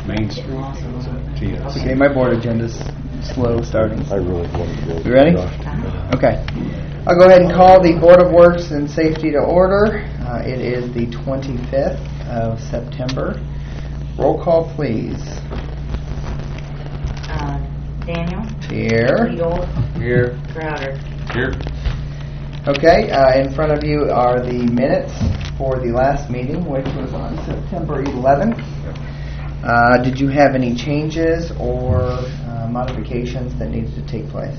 Main Street. TS. Okay, my board agenda's slow starting. I really want to go. You ready? Okay. I'll go ahead and call the Board of Works and Safety to order. It is the 25th of September. Roll call, please. Daniel. Here. Eagle. Here. Crowder. Here. Okay, in front of you are the minutes for the last meeting, which was on September 11th. Did you have any changes or modifications that needed to take place?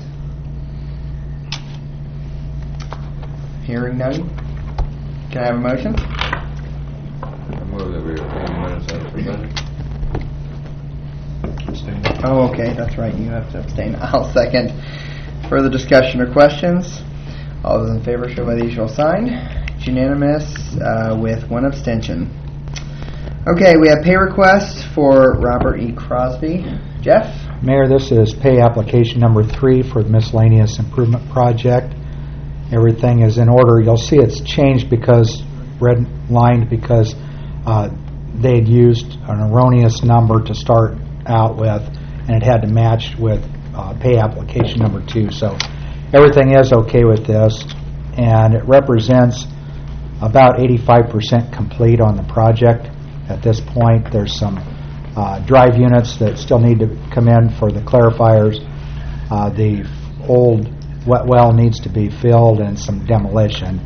Hearing none. Can I have a motion? I move that we approve the minutes as presented. Abstain. Oh, okay, that's right. You have to abstain. I'll second. Further discussion or questions? All those in favor show by the usual sign. It's unanimous with one abstention. Okay, we have pay requests for Robert E. Crosby. Jeff? Mayor, this is pay application number 3 for the miscellaneous improvement project. Everything is in order. You'll see it's changed because red-lined because they had used an erroneous number to start out with, and it had to match with pay application number 2. So everything is okay with this, and it represents about 85% complete on the project. At this point, there's some drive units that still need to come in for the clarifiers. The old wet well needs to be filled and some demolition.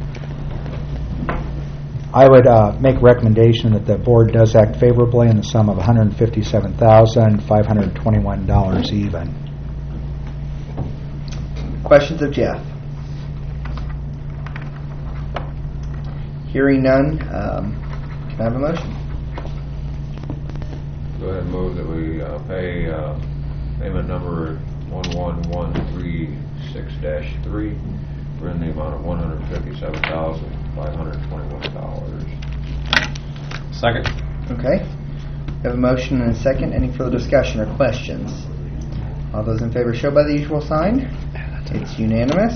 I would make a recommendation that the board does act favorably in the sum of $157,521 even. Questions of Jeff? Hearing none, can I have a motion? Go ahead and move that we pay payment number 11136-3 for in the amount of $157,521. Second. Okay. We have a motion and a second. Any further discussion or questions? All those in favor show by the usual sign. It's unanimous.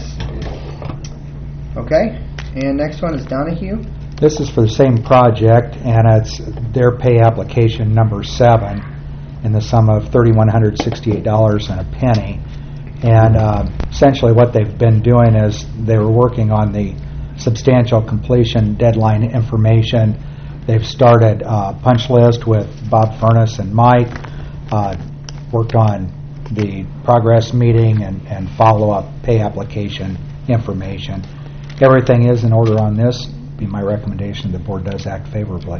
Okay. And next one is Donahue. This is for the same project, and it's their pay application number 7 in the sum of $3,168.01. And essentially what they've been doing is they were working on the substantial completion deadline information. They've started a punch list with Bob Furness and Mike, worked on the progress meeting and follow-up pay application information. Everything is in order on this. Be my recommendation the board does act favorably.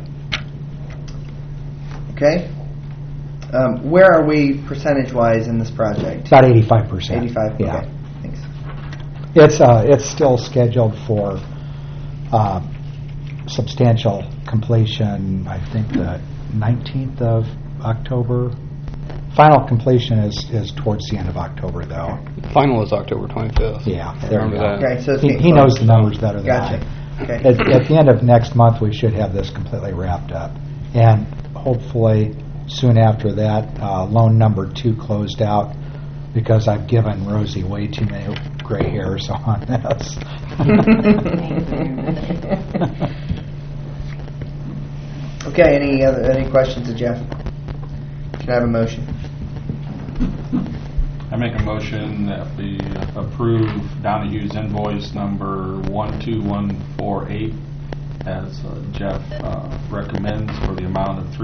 Okay. Where are we percentage-wise in this project? About 85%. 85? Yeah. Okay. Thanks. It's still scheduled for substantial completion, I think the 19th of October. Final completion is towards the end of October, though. Final is October 25th. Yeah, there we go. Okay, so He knows the numbers better than Gotcha. I. Okay. At the end of next month, we should have this completely wrapped up. And hopefully, soon after that, loan number 2 closed out because I've given Rosie way too many gray hairs on this. Okay, any questions of Jeff? Can I have a motion? I make a motion that we approve Donahue's invoice number 12148 as Jeff recommends for the amount of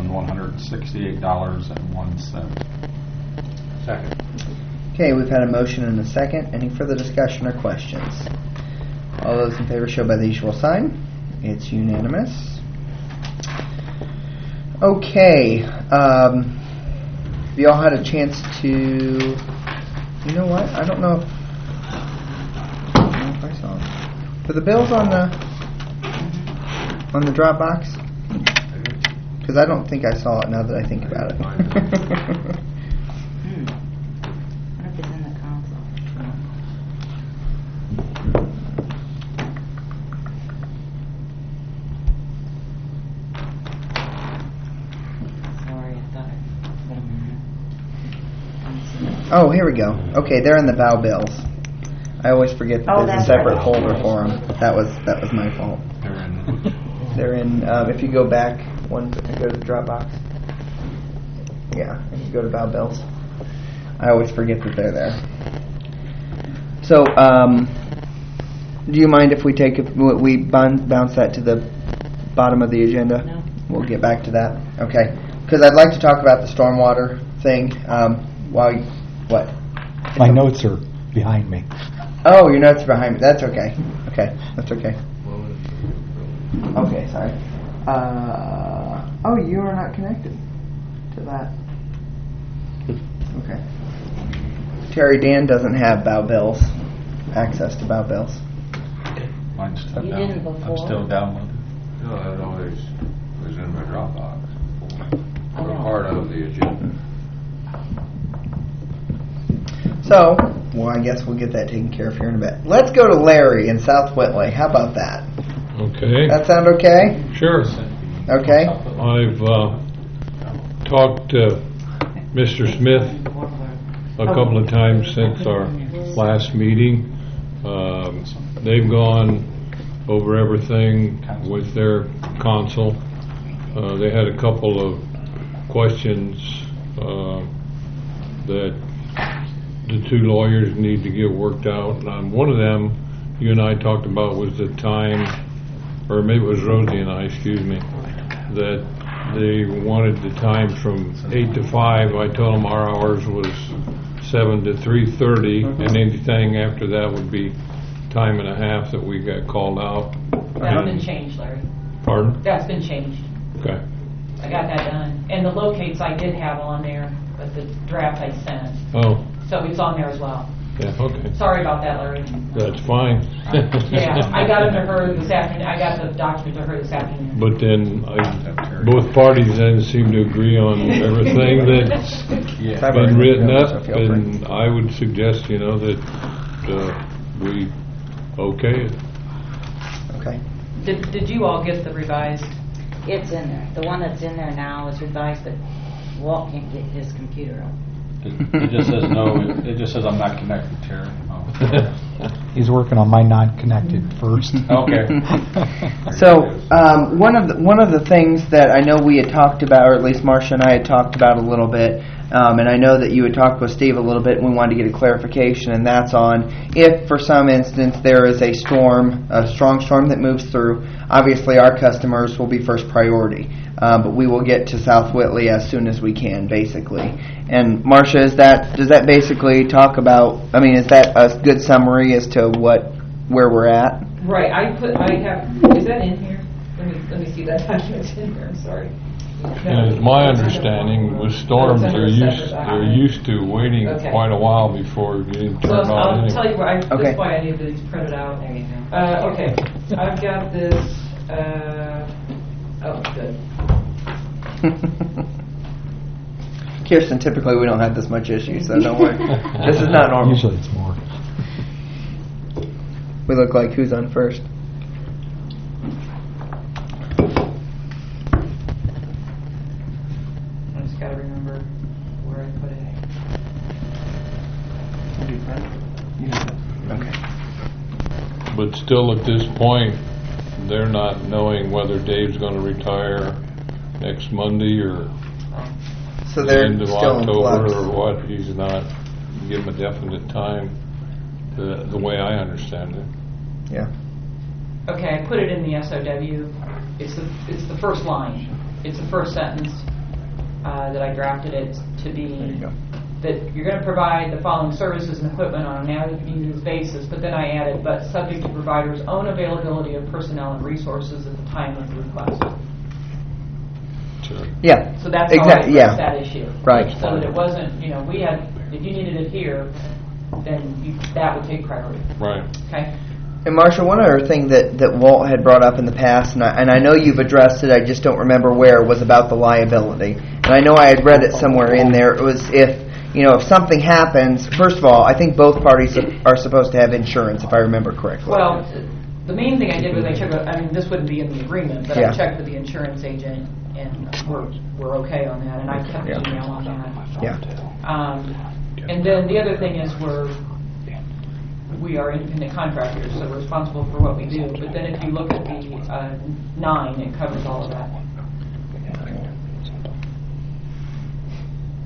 $3,168.01. Second. Okay, we've had a motion and a second. Any further discussion or questions? All those in favor show by the usual sign. It's unanimous. Okay, have you all had a chance to, you know what, I don't know if I saw it. Were the bills on the Dropbox? Because I don't think I saw it now that I think about it. What if it's in the console? Sorry, I thought I put them in there. Oh, here we go. Okay, they're in the Val bills. I always forget that Oh, there's a that's separate right. folder for them. That was my fault. They're in. If you go back one, go to the Dropbox. Yeah, and you go to Val Bills. I always forget that they're there. So, do you mind if we we bounce that to the bottom of the agenda? No. We'll get back to that. Okay. Because I'd like to talk about the stormwater thing. What? My notes are behind me. Oh, your notes are behind me. That's okay. Okay, that's okay. Okay, sorry. You are not connected to that. Okay. Terry Dan doesn't have Bow Bills, access to Bow Bills. Mine's still You down. didn't before? I'm still downloaded. No, that always was in my Dropbox. Oh. Or part of the agenda. So, well, I guess we'll get that taken care of here in a bit. Let's go to Larry in South Whitley. How about that? Okay, That sound okay? sure. Okay. I've talked to Mr. Smith a couple of times since our last meeting. They've gone over everything with their counsel. They had a couple of questions that the two lawyers need to get worked out. One of them you and I talked about was the time, or maybe it was Rosie and I, excuse me, that they wanted the time from 8 to 5. I told them our hours was 7 to 3:30, and anything after that would be time and a half that we got called out. That's been changed, Larry. Pardon? That's been changed. Okay. I got that done. And the locates I did have on there, but the draft I sent. Oh, So it's on there as well. yeah, okay. Sorry about that, Larry. That's fine. Yeah, I got them to her this afternoon. I got the document to her this afternoon. But then both parties then seem to agree on everything that's Yeah. been written So up, feel free. and I would suggest, that we okay it. Okay. Did you all get the revised? It's in there. The one that's in there now is revised, but Walt can't get his computer up. It just says no. It just says I'm not connected, Terry. Oh. He's working on my non-connected first. Okay. So one of the things that I know we had talked about, or at least Marcia and I had talked about a little bit, and I know that you had talked with Steve a little bit, and we wanted to get a clarification, and that's on if, for some instance, there is a strong storm that moves through. Obviously, our customers will be first priority, but we will get to South Whitley as soon as we can, basically. And Marcia, does that basically talk about? I mean, is that a good summary as to where we're at? Right, is that in here? Let me see that document's in here, I'm sorry. And it's my understanding with storms, they're used to waiting Okay. quite a while before getting So turned on I'll anyway. tell you where, Okay. this is why I need these printed out. There you go. Okay, I've got this, good. Kirsten, typically we don't have this much issue, so don't worry. This is not normal. Usually it's more. We look like who's on first. I just gotta remember where I put it. Okay. But still at this point, they're not knowing whether Dave's gonna retire next Monday or So the they're end of still in October flux. or what. He's not giving a definite time, the way I understand it. Yeah. Okay, I put it in the SOW. It's the first line. It's the first sentence that I drafted it to be There you go. that you're going to provide the following services and equipment on an as-needed basis, but then I added, but subject to provider's own availability of personnel and resources at the time of the request. Sure. Yeah. So that's how I Exactly. addressed Yeah. that issue. Right. So that it wasn't, we had, if you needed it here, then that would take priority. Right. Okay? And Marcia, one other thing that Walt had brought up in the past, and I know you've addressed it, I just don't remember where, was about the liability. And I know I had read it somewhere in there. It was if something happens, first of all, I think both parties are supposed to have insurance, if I remember correctly. Well, the main thing I did was I checked, this wouldn't be in the agreement, but Yeah. I checked with the insurance agent, and we're okay on that, and I kept Yeah. an email on that. Yeah. And then the other thing is we are independent contractors, so we're responsible for what we do. But then if you look at the 9, it covers all of that.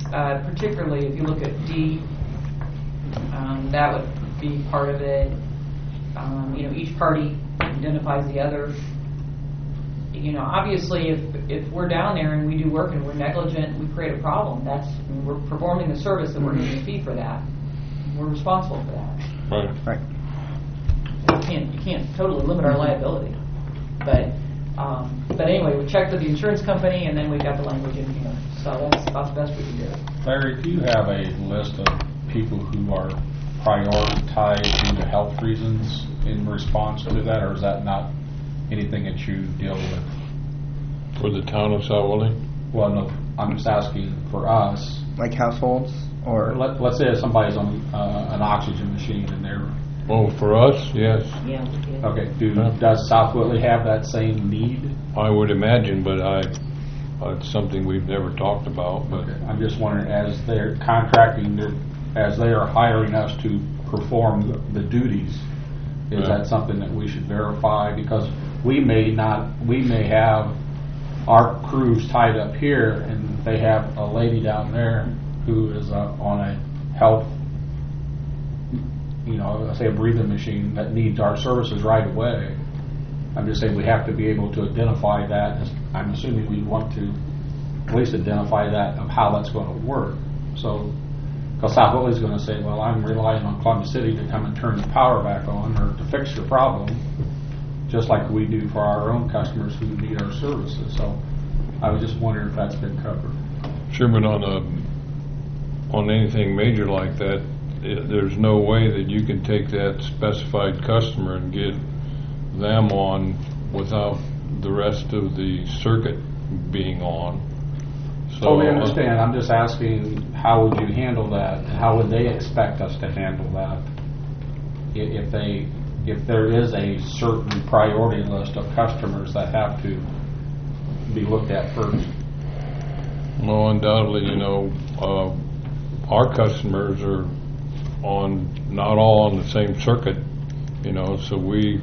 particularly if you look at D, that would be part of it. Each party identifies the other. Obviously, if we're down there and we do work and we're negligent, we create a problem. We're performing the service that we're getting a fee for that. We're responsible for that. Right. You can't totally limit our liability. But anyway, we checked with the insurance company, and then we got the language in here. So that's about the best we can do. Larry, do you have a list of people who are prioritized due to health reasons in response to that, or is that not anything that you deal with? For the town of South Willie? Well, no, I'm just asking for us. Like households, or Let's say somebody's on an oxygen machine and they're... Oh, for us, yes. Yeah, we did. Okay, does South Whitley have that same need? I would imagine, but it's something we've never talked about. But Okay, I'm just wondering, as they're contracting, as they are hiring us to perform the duties, is that something that we should verify? Because we may have our crews tied up here, and they have a lady down there who is on a health, say a breathing machine that needs our services right away. I'm just saying we have to be able to identify that. I'm assuming we want to at least identify that of how that's going to work. So, because South Whitley's going to say, well, I'm relying on Columbus City to come and turn the power back on or to fix your problem, just like we do for our own customers who need our services. So, I was just wondering if that's been covered. sure, but on anything major like that, there's no way that you can take that specified customer and get them on without the rest of the circuit being on. So, Totally understand. I'm just asking, how would you handle that? And how would they expect us to handle that? If there is a certain priority list of customers that have to be looked at first. Well, undoubtedly, our customers are not all on the same circuit, so we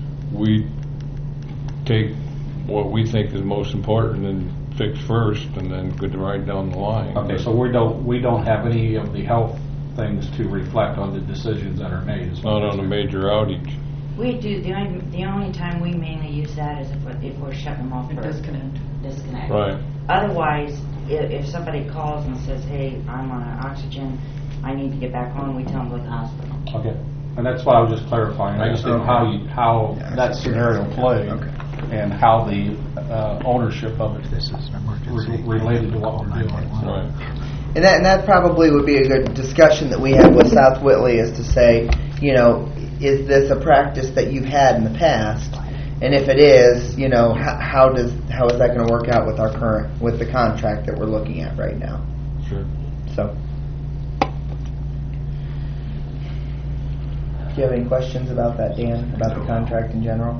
take what we think is most important and fix first, and then go right down the line. Okay, so we don't have any of the health things to reflect on the decisions that are made. Not on a major outage. We do. The only time we mainly use that is if we're shutting them off for disconnect. Right. Otherwise, if somebody calls and says, "Hey, I'm on oxygen, I need to get back home," we tell them to go to the hospital. Okay, and that's what I was just clarifying. I just didn't know how that scenario played and how the ownership of it related to what we're doing. Right. And that probably would be a good discussion that we have with South Whitley, is to say, is this a practice that you've had in the past? And if it is, how is that going to work out with the contract that we're looking at right now? Sure. So, do you have any questions about that, Dan, about the contract in general?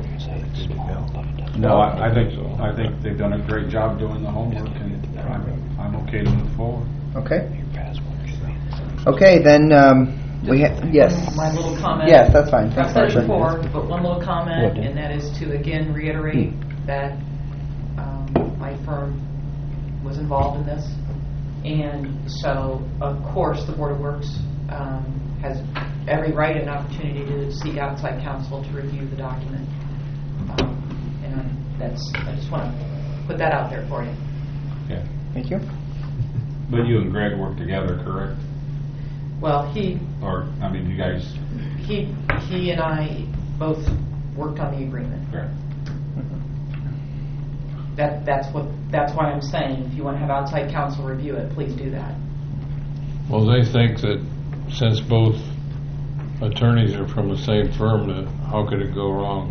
No, I think they've done a great job doing the homework, and I'm okay to move forward. Okay. Okay, then yes. My little comment. Yes, that's fine. I've said it before, but one little comment, and that is to again reiterate that my firm was involved in this, and so of course the Board of Works has every right and opportunity to seek outside counsel to review the document, and I just want to put that out there for you. Yeah. Thank you. But you and Greg work together, correct? Well, you guys. he and I both worked on the agreement. Correct. That's why I'm saying if you want to have outside counsel review it, please do that. Well, they think that since both attorneys are from the same firm, that how could it go wrong?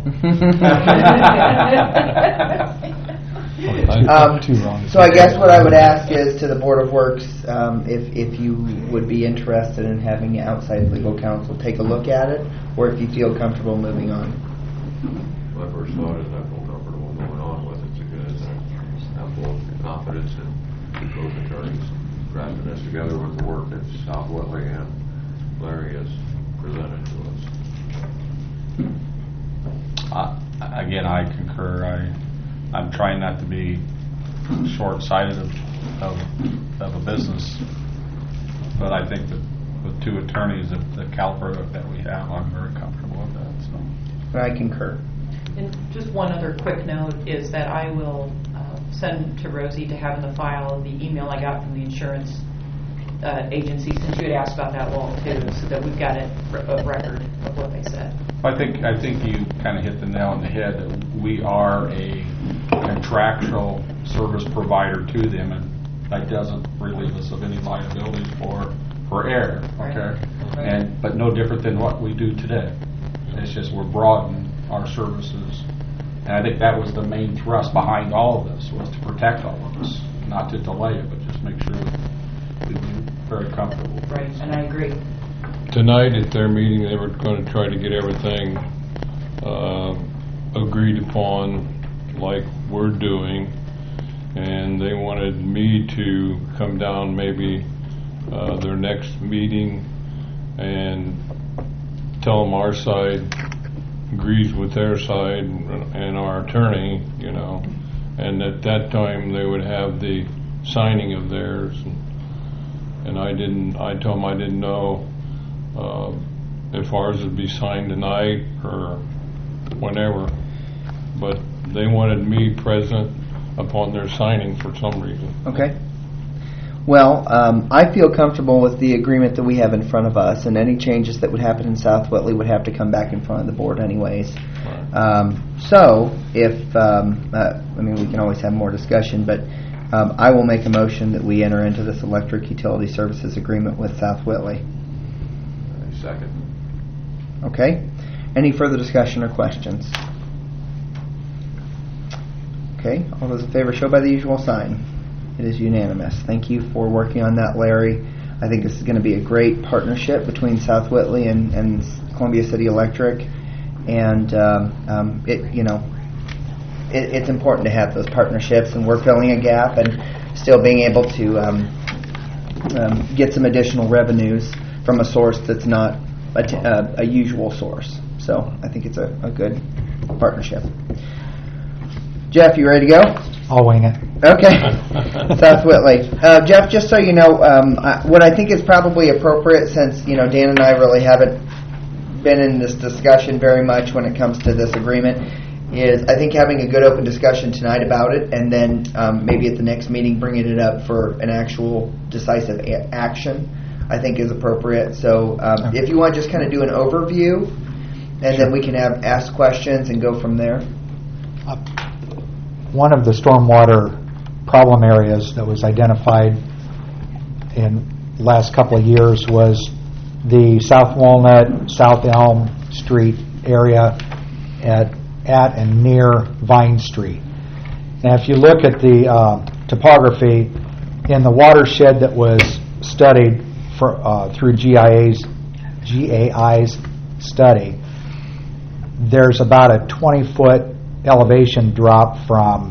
So I guess what I would ask is to the Board of Works, if you would be interested in having outside legal counsel take a look at it, or if you feel comfortable moving on. My first thought is I feel comfortable moving on with it because I have full confidence in both attorneys drafting this together with the work that South Whitley and Larry has presented to us. Again, I concur. I'm trying not to be short-sighted of of a business. But I think that with two attorneys of the caliber that we have, I'm very comfortable with that. So I concur. And just one other quick note is that I will send to Rosie to have in the file the email I got from the insurance agency, since you had asked about that wall too, so that we've got a record of what they said. I think you kind of hit the nail on the head that we are a contractual service provider to them, and that doesn't relieve us of any liability for error. Okay, Right. but no different than what we do today. It's just we're broadening our services, and I think that was the main thrust behind all of this, was to protect all of us, not to delay it, but just make sure we'd be very comfortable. Right, and I agree. Tonight at their meeting, they were going to try to get everything agreed upon like we're doing, and they wanted me to come down maybe their next meeting and tell them our side agrees with their side and our attorney, you know, and at that time they would have the signing of theirs. And I told them I didn't know if ours would be signed tonight or whenever, but they wanted me present upon their signing for some reason. Okay. Well, I feel comfortable with the agreement that we have in front of us, and any changes that would happen in South Whitley would have to come back in front of the board anyways. Right. So, if, I mean, we can always have more discussion, but I will make a motion that we enter into this electric utility services agreement with South Whitley. Second. Okay. Any further discussion or questions? Okay. All those in favor show by the usual sign. It is unanimous. Thank you for working on that, Larry. I think this is going to be a great partnership between South Whitley and Columbia City Electric, and it's important to have those partnerships, and we're filling a gap and still being able to get some additional revenues from a source that's not a usual source. So I think it's a good partnership. Jeff, you ready to go? I'll wing it. Okay. South Whitley. Jeff, just so you know, what I think is probably appropriate, since Dan and I really haven't been in this discussion very much when it comes to this agreement, is I think having a good open discussion tonight about it, and then maybe at the next meeting bringing it up for an actual decisive action, I think is appropriate. So if you want to just kind of do an overview, and then we can ask questions and go from there. One of the stormwater problem areas that was identified in the last couple of years was the South Walnut, South Elm Street area at and near Vine Street. Now, if you look at the topography in the watershed that was studied through GAI's study, there's about a 20-foot elevation drop from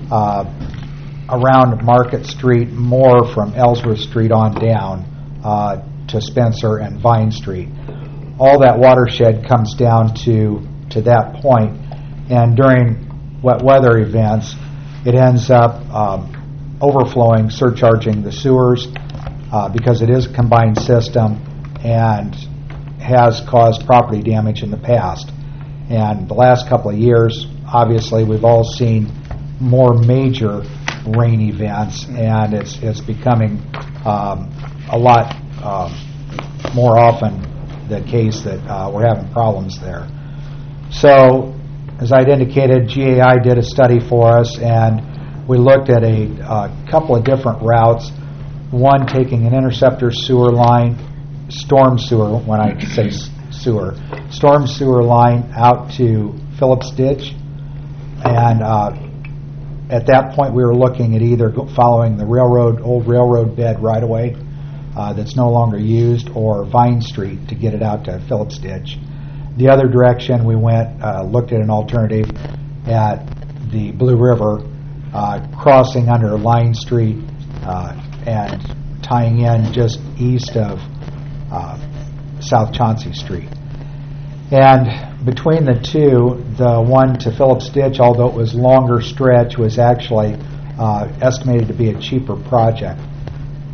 around Market Street, more from Ellsworth Street on down to Spencer and Vine Street. All that watershed comes down to that point, and during wet weather events, it ends up overflowing, surcharging the sewers because it is a combined system and has caused property damage in the past. And the last couple of years, obviously, we've all seen more major rain events, and it's becoming a lot more often the case that we're having problems there. So, as I'd indicated, GAI did a study for us, and we looked at a couple of different routes. One taking an interceptor sewer line, storm sewer, when I say sewer, storm sewer line out to Phillips Ditch, and at that point we were looking at either following the old railroad bed right away that's no longer used, or Vine Street to get it out to Phillips Ditch. The other direction we went, looked at an alternative at the Blue River, crossing under Line Street and tying in just east of South Chauncey Street. And between the two, the one to Phillips Ditch, although it was longer stretch, was actually estimated to be a cheaper project.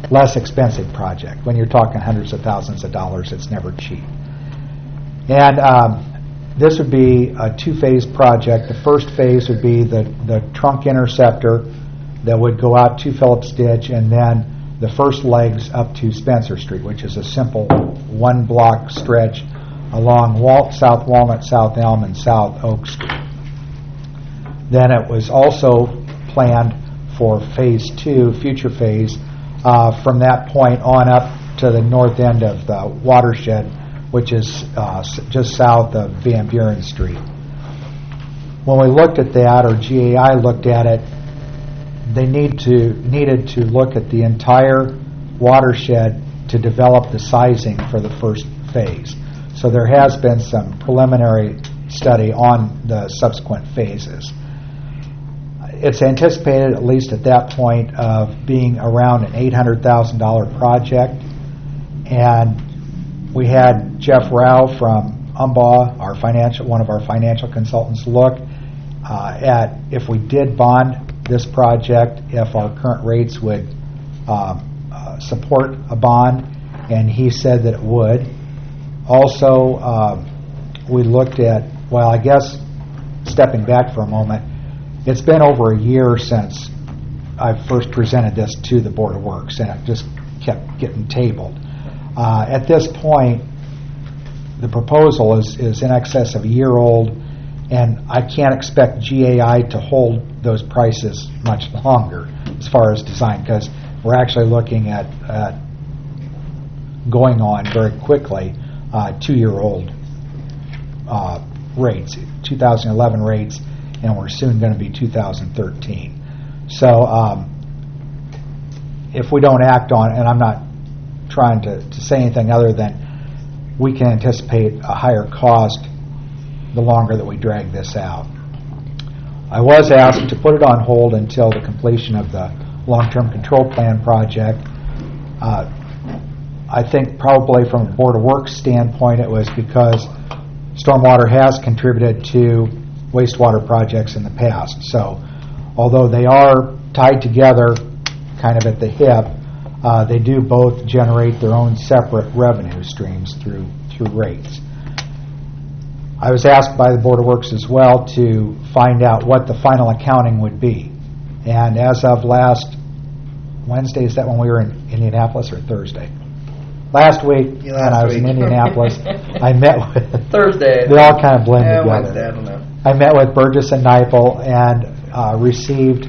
less expensive project. When you're talking hundreds of thousands of dollars, it's never cheap. And this would be a 2-phase project. The first phase would be the trunk interceptor that would go out to Phillips Ditch, and then the first legs up to Spencer Street, which is a simple 1-block stretch along South Walnut, South Elm, and South Oak Street. Then it was also planned for phase 2, future phase, from that point on up to the north end of the watershed, which is just south of Van Buren Street. When we looked at that, or GAI looked at it, they needed to look at the entire watershed to develop the sizing for the first phase. So there has been some preliminary study on the subsequent phases. It's anticipated, at least at that point, of being around an $800,000 project. And we had Jeff Rao from UMBA, one of our financial consultants, look at if we did bond this project, if our current rates would support a bond, and he said that it would. Also, we looked at, well, I guess stepping back for a moment, it's been over a year since I first presented this to the Board of Works, and it just kept getting tabled. At this point, the proposal is in excess of a year old, and I can't expect GAI to hold those prices much longer as far as design, because we're actually looking at going on very quickly 2-year-old rates, 2011 rates, and we're soon going to be 2013. So if we don't act on it, and I'm not trying to say anything other than we can anticipate a higher cost the longer that we drag this out. I was asked to put it on hold until the completion of the long-term control plan project. I think probably from a Board of Works standpoint it was because stormwater has contributed to wastewater projects in the past. So although they are tied together kind of at the hip, they do both generate their own separate revenue streams through rates. I was asked by the Board of Works as well to find out what the final accounting would be. And as of last Wednesday, is that when we were in Indianapolis, or Thursday? Last week, when I was in Indianapolis, I met with... Thursday. They all kind of blend together. Wednesday, I don't know. I met with Burgess and Neipel and received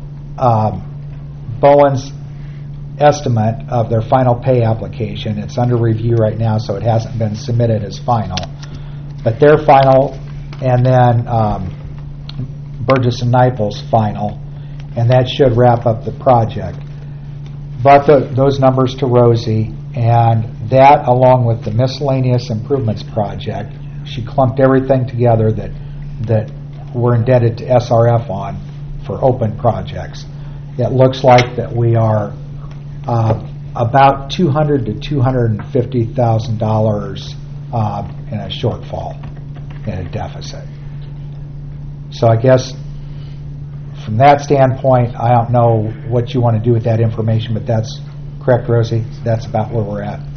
Bowen's estimate of their final pay application. It's under review right now, so it hasn't been submitted as final. But their final, and then Burgess and Neipel's final, and that should wrap up the project. But those numbers to Rosie, and that along with the miscellaneous improvements project, she clumped everything together that we're indebted to SRF on for open projects. It looks like that we are about $200,000 to $250,000 in a shortfall, in a deficit. So I guess from that standpoint, I don't know what you want to do with that information, but that's correct, Rosie. That's about where we're at.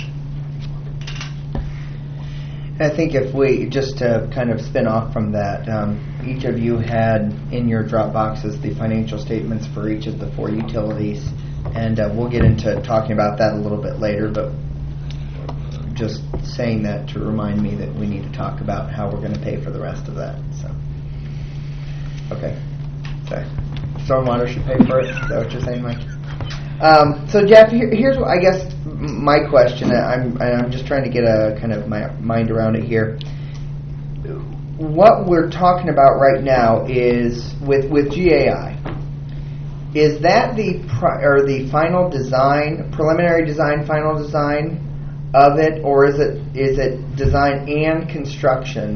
I think if we, just to kind of spin off from that, each of you had in your drop boxes the financial statements for each of the 4 utilities, and we'll get into talking about that a little bit later, but just saying that to remind me that we need to talk about how we're going to pay for the rest of that. So, okay. Sorry. Stormwater should pay for it? Is that what you're saying, Mike? So Jeff, here's what I guess my question. I'm just trying to get a kind of my mind around it here. What we're talking about right now is with GAI. Is that the final design, preliminary design, final design of it, or is it design and construction?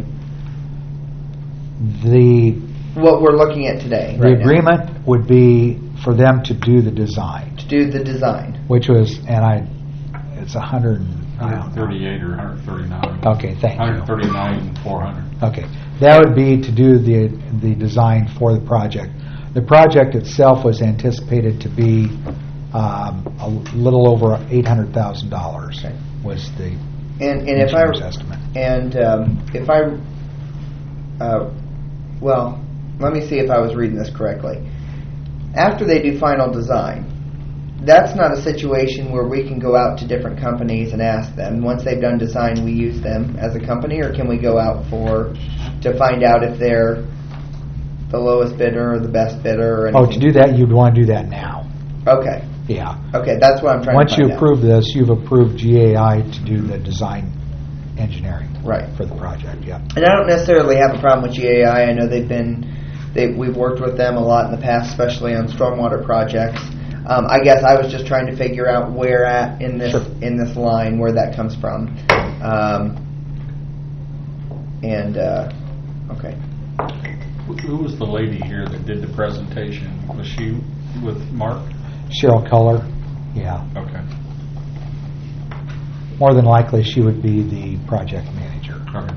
What we're looking at today. The agreement would be for them to do the design. To do the design. Which was, it's 138 or 139. Okay, thank you. 139 and 400. Okay, that would be to do the design for the project. The project itself was anticipated to be A little over $800,000 Okay. was the And if I engineer's estimate. and if I well, let me see if I was reading this correctly. After they do final design, that's not a situation where we can go out to different companies and ask them. Once they've done design, we use them as a company, or can we go out to find out if they're the lowest bidder or the best bidder? Or Oh, anything? to do that, you'd want to do that now. Okay. Yeah. Okay, that's what I'm trying Once to find you out. approve this, you've approved GAI to do the design engineering Right. for the project, yeah. And I don't necessarily have a problem with GAI. I know we've worked with them a lot in the past, especially on stormwater projects. I guess I was just trying to figure out where at in this Sure. in this line where that comes from. Okay. Who was the lady here that did the presentation? Was she with Mark? Cheryl Culler, yeah. Okay. More than likely, she would be the project manager. Okay.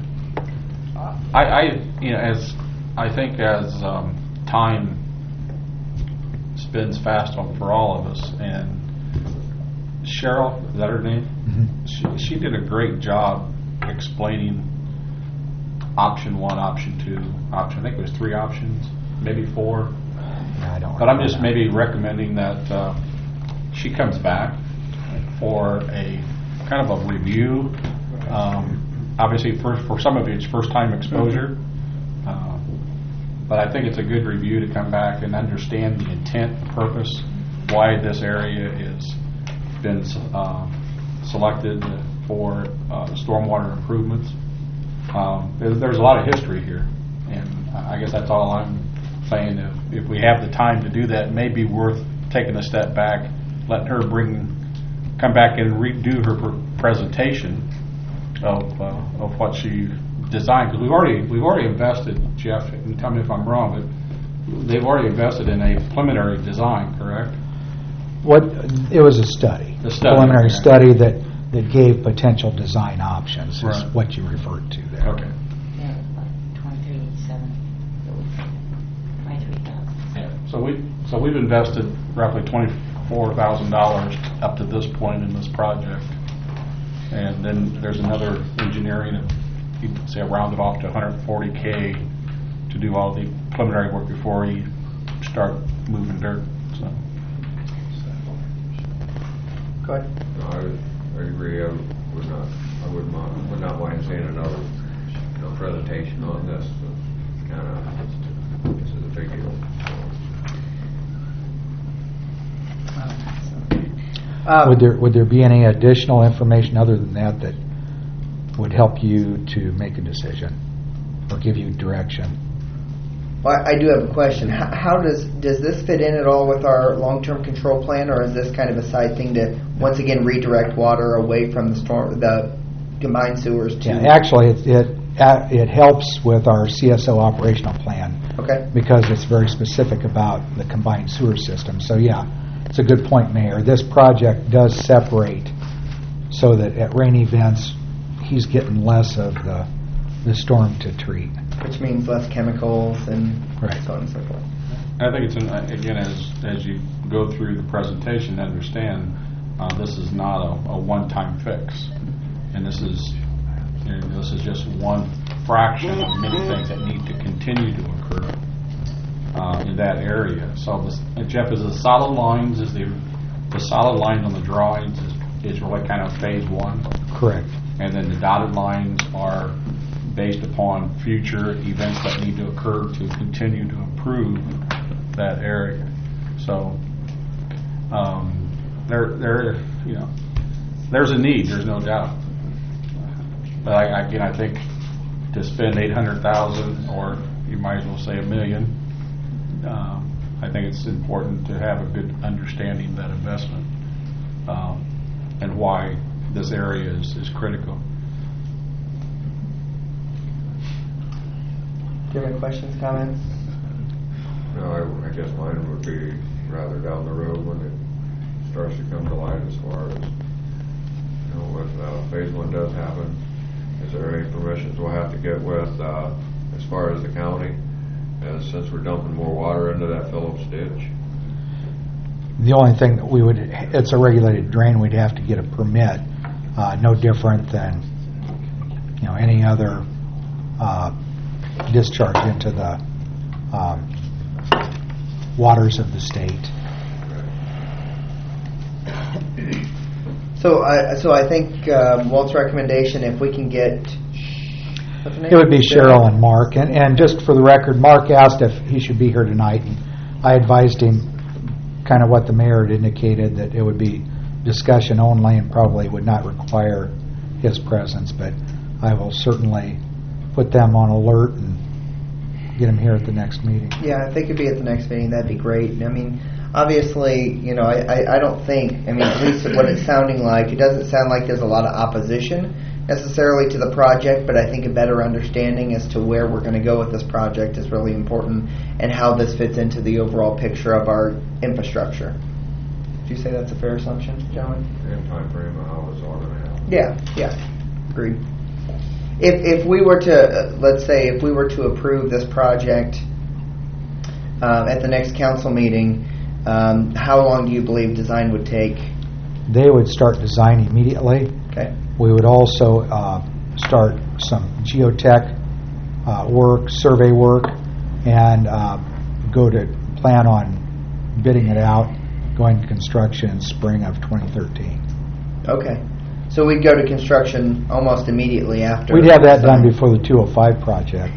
As I think as time spins fast for all of us, and Cheryl, is that her name? Mhm. She did a great job explaining option 1, option 2, I think it was 3 options, maybe 4. Yeah, I don't But I'm recall just that. maybe recommending that she comes back for a kind of a review. Obviously, for some of it's first-time exposure, but I think it's a good review to come back and understand the intent, purpose, why this area has been selected for stormwater improvements. There's a lot of history here, and I guess that's all I'm saying. If we have the time to do that, it may be worth taking a step back, letting her come back and redo her presentation of what she designed. Because we've already invested, Jeff, and tell me if I'm wrong, but they've already invested in a preliminary design, correct? It was a study. A study, Preliminary okay. study that gave potential design options is Right. what you referred to there. Okay. Yeah, like 23,700. 23,000. Yeah. So we've invested roughly $24,000 up to this point in this project, and then there's another engineering of, you can say, round it off to $140K to do all the preliminary work before you start moving dirt. So Go ahead. No, I agree. I would not mind seeing another, presentation on this. This is a big deal. Would there be any additional information other than that would help you to make a decision or give you direction? Well, I do have a question. How does this fit in at all with our long-term control plan, or is this kind of a side thing to once again redirect water away from the combined sewers to? Yeah, actually, it helps with our CSO operational plan. Okay. Because it's very specific about the combined sewer system. So yeah, it's a good point, Mayor. This project does separate so that at rain events, he's getting less of the storm to treat. Which means less chemicals and Right. so on and so forth. I think it's again, as you go through the presentation, understand this is not a one-time fix, and this is just one fraction of many things that need to continue to occur in that area. So, Jeff, is the solid lines the solid lines on the drawings is really kind of phase 1, Correct. and then the dotted lines are based upon future events that need to occur to continue to improve that area. So there's a need. There's no doubt. But I think to spend $800,000, or you might as well say $1 million, I think it's important to have a good understanding of that investment and why this area is critical. Do you have any questions, comments? No, I guess mine would be rather down the road when it starts to come to light as far as, if phase 1 does happen, is there any permissions we'll have to get with, as far as the county, since we're dumping more water into that Phillips ditch? The only thing that we would, it's a regulated drain, we'd have to get a permit, no different than, any other discharge into the waters of the state. So I think Walt's recommendation, if we can get, what's her name? It would be Cheryl and Mark. And just for the record, Mark asked if he should be here tonight, and I advised him kind of what the mayor had indicated, that it would be discussion only and probably would not require his presence, but I will certainly put them on alert and get him here at the next meeting. Yeah, if they could be at the next meeting, that'd be great. I mean, obviously, I don't think, at least what it's sounding like, it doesn't sound like there's a lot of opposition necessarily to the project, but I think a better understanding as to where we're going to go with this project is really important, and how this fits into the overall picture of our infrastructure. Do you say that's a fair assumption, John? And time frame of how it's all going to happen. Yeah, agreed. If we were to, let's say, if we were to approve this project at the next council meeting, how long do you believe design would take? They would start design immediately. Okay. We would also start some geotech work, survey work, and go to plan on bidding it out, going to construction in spring of 2013. Okay. So we'd go to construction almost immediately after. We'd have that done before the 205 project.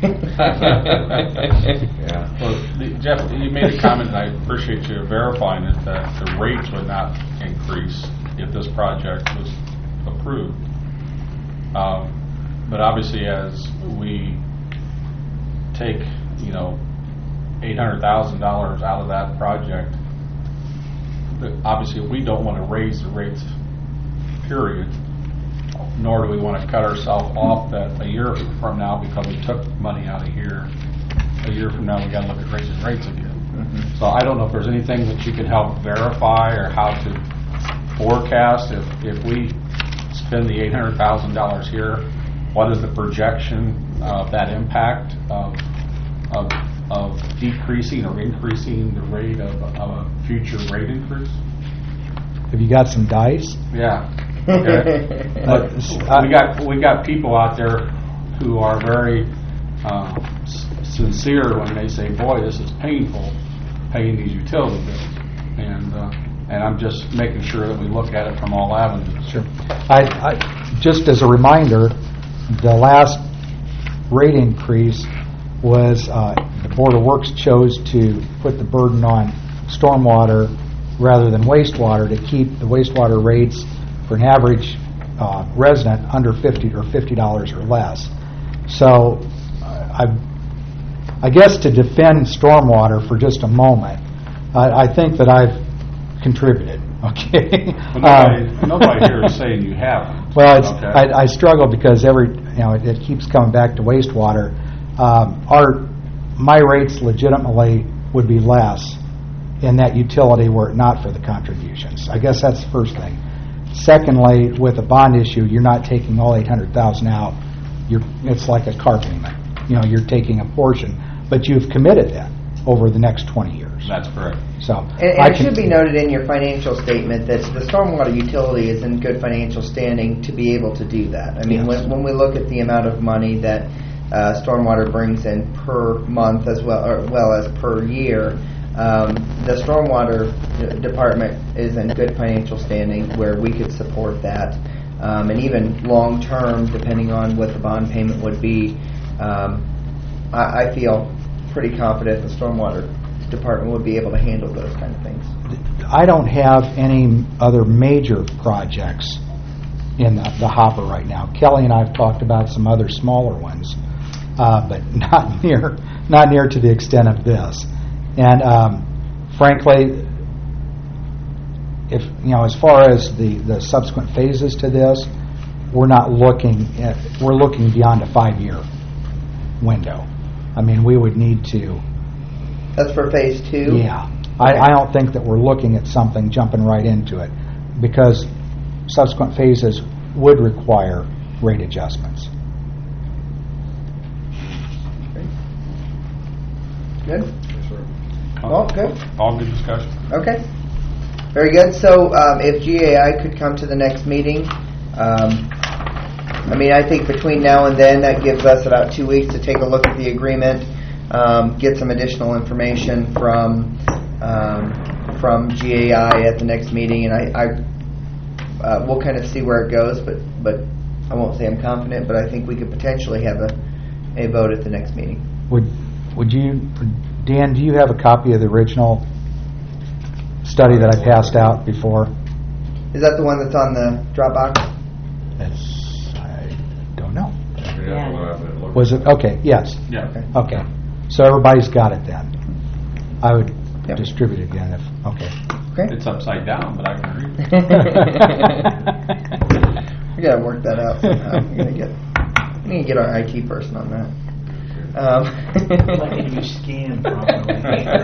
Yeah. Well, Jeff, you made a comment, and I appreciate you verifying it, that the rates would not increase if this project was approved. But obviously, as we take, $800,000 out of that project, obviously we don't want to raise the rates, period. Nor do we want to cut ourselves off that a year from now, because we took money out of here. A year from now, we got to look at raising rates again. Mm-hmm. So I don't know if there's anything that you can help verify or how to forecast if we spend the $800,000 here. What is the projection of that impact of decreasing or increasing the rate of a future rate increase? Have you got some dice? Yeah. Okay. But we got people out there who are very sincere when they say, "Boy, this is painful, paying these utility bills," and I'm just making sure that we look at it from all avenues. Sure. I just as a reminder, the last rate increase was the Board of Works chose to put the burden on stormwater rather than wastewater, to keep the wastewater rates for an average resident under $50 or less. So I guess to defend stormwater for just a moment, I think that I've contributed. Okay. Well, nobody here is saying you haven't. Well, okay? I struggle because it keeps coming back to wastewater. My rates legitimately would be less in that utility were it not for the contributions. I guess that's the first thing. Secondly, with a bond issue, you're not taking all $800,000 out. It's like a car payment. You're taking a portion, but you've committed that over the next 20 years. That's correct. So, And it should be noted in your financial statement that the stormwater utility is in good financial standing to be able to do that. I mean, Yes. when we look at the amount of money that stormwater brings in per month as well as per year, the stormwater department is in good financial standing where we could support that. And even long term, depending on what the bond payment would be, I feel pretty confident the stormwater department would be able to handle those kind of things. I don't have any other major projects in the hopper right now. Kelly and I have talked about some other smaller ones, but not near to the extent of this. And frankly, as far as the subsequent phases to this, we're looking beyond a 5-year window. I mean, we would need to. That's for phase 2? Yeah. I don't think that we're looking at something jumping right into it, because subsequent phases would require rate adjustments. Good? Yes, sir. Well, good. All good discussion. Okay. Very good. So if GAI could come to the next meeting, I mean, I think between now and then, that gives us about 2 weeks to take a look at the agreement, get some additional information from GAI at the next meeting, and we'll kind of see where it goes. But I won't say I'm confident, but I think we could potentially have a vote at the next meeting. Would you, Dan? Do you have a copy of the original study that I passed out before? Is that the one that's on the Dropbox? I don't know. Yeah, well, I've been looking Was it okay? Yes. Yeah. Okay. So everybody's got it then. I would Yep. distribute it again if okay. Okay. It's upside down, but I can read it. We gotta work that out somehow. We need to get our IT person on that. Letting you scan properly.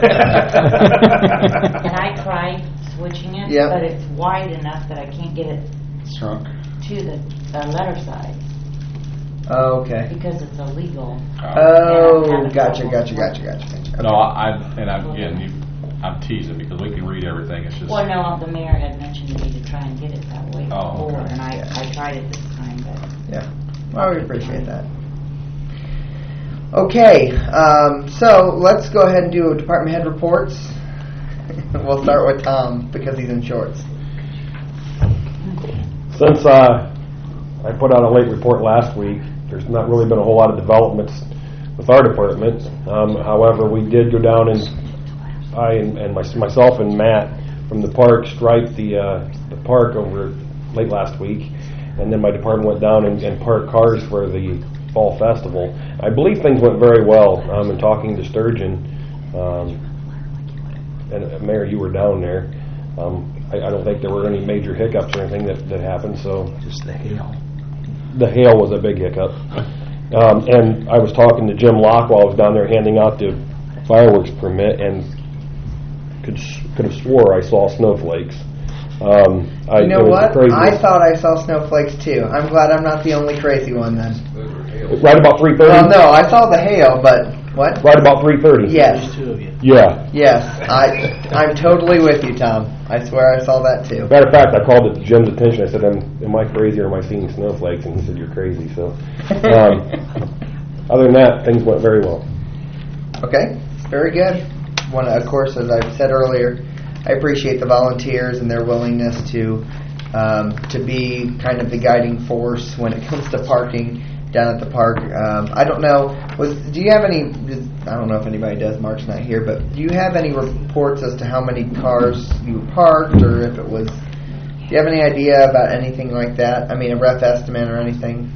And I tried switching it, Yep. but it's wide enough that I can't get it Shrunk. to the letter size Oh, okay. because it's illegal. Oh, gotcha. Okay. No, I'm teasing because we can read everything. It's just. Well, no, the mayor had mentioned to me to try and get it that way Oh, before, okay. and I tried it this time, but Yeah. Well, we appreciate that. Okay, so let's go ahead and do department head reports. We'll start with Tom because he's in shorts. Since I put out a late report last week, there's not really been a whole lot of developments with our department. However, we did go down and myself and Matt from the park striped the park over late last week, and then my department went down and parked cars for the fall festival. I believe things went very well. In talking to Sturgeon, and Mayor, you were down there. I don't think there were any major hiccups or anything that happened. So Just the hail. the hail was a big hiccup. And I was talking to Jim Locke while I was down there handing out the fireworks permit, and could have swore I saw snowflakes. You know what? I thought I saw snowflakes too. I'm glad I'm not the only crazy one then. Right about 3:30. Well, no, I saw the hail, but what? Right about 3:30. Yes. There's two of you. Yeah. Yes, I'm totally with you, Tom. I swear I saw that too. Matter of fact, I called it to Jim's attention. I said, "Am I crazy or am I seeing snowflakes?" And he said, "You're crazy." So, other than that, things went very well. Okay, very good. Of course, as I've said earlier, I appreciate the volunteers and their willingness to be kind of the guiding force when it comes to parking down at the park. I don't know. Do you have any? I don't know if anybody does. Mark's not here, but do you have any reports as to how many cars you parked, or if it was? Do you have any idea about anything like that? I mean, a rough estimate or anything?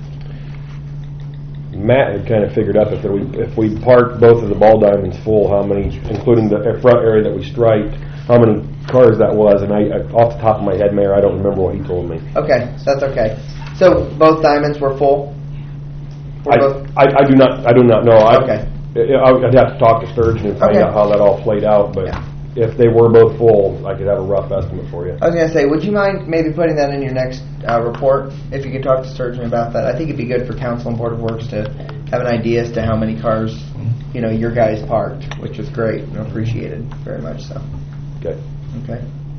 Matt had kind of figured out that if we parked both of the ball diamonds full, how many, including the front area that we striped, how many cars that was. And I off the top of my head, Mayor, I don't remember what he told me. Okay, that's okay. So both diamonds were full? I do not know. Okay. I'd have to talk to Sturgeon and find Okay. out how that all played out, but Yeah. if they were both full, I could have a rough estimate for you. I was going to say, would you mind maybe putting that in your next report, if you could talk to Sturgeon about that? I think it'd be good for Council and Board of Works to have an idea as to how many cars, your guys parked, which was great and appreciated very much so. Okay. Okay.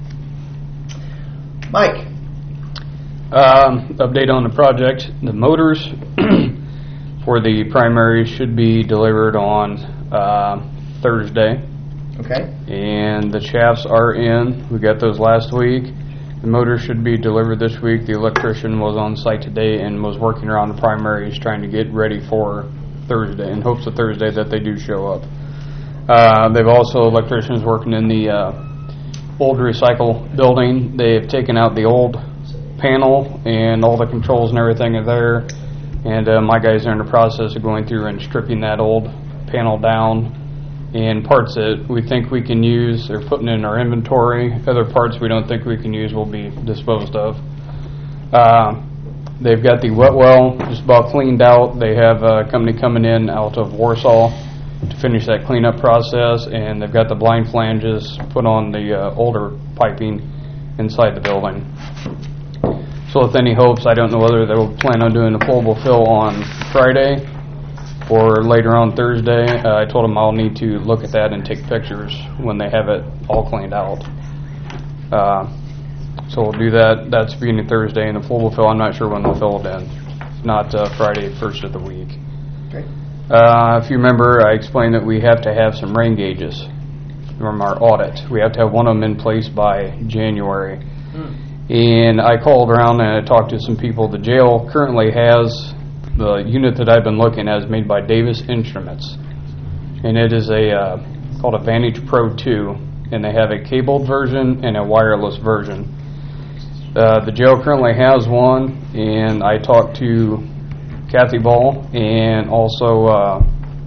Mike? Update on the project. The motors for the primary should be delivered on Thursday. Okay. And the shafts are in. We got those last week. The motor should be delivered this week. The electrician was on site today and was working around the primaries trying to get ready for Thursday, in hopes of Thursday that they do show up. They've also, electricians working in the old recycle building. They have taken out the old panel and all the controls and everything are there. And my guys are in the process of going through and stripping that old panel down. And parts that we think we can use are putting in our inventory. Other parts we don't think we can use will be disposed of. They've got the wet well just about cleaned out. They have a company coming in out of Warsaw to finish that cleanup process, and they've got the blind flanges put on the older piping inside the building. So with any hopes, I don't know whether they'll plan on doing a pullable fill on Friday or later on Thursday. I told them I'll need to look at that and take pictures when they have it all cleaned out. So we'll do that. That's beginning Thursday, and the pool will fill. I'm not sure when they'll fill it in. Not Friday, first of the week. Okay. If you remember, I explained that we have to have some rain gauges from our audit. We have to have one of them in place by January. And I called around and I talked to some people. The jail currently has the unit that I've been looking at is made by Davis Instruments. And it is called a Vantage Pro 2. And they have a cabled version and a wireless version. The jail currently has one, and I talked to Kathy Ball and also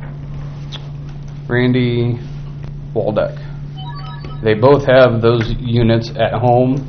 Randy Waldeck. They both have those units at home.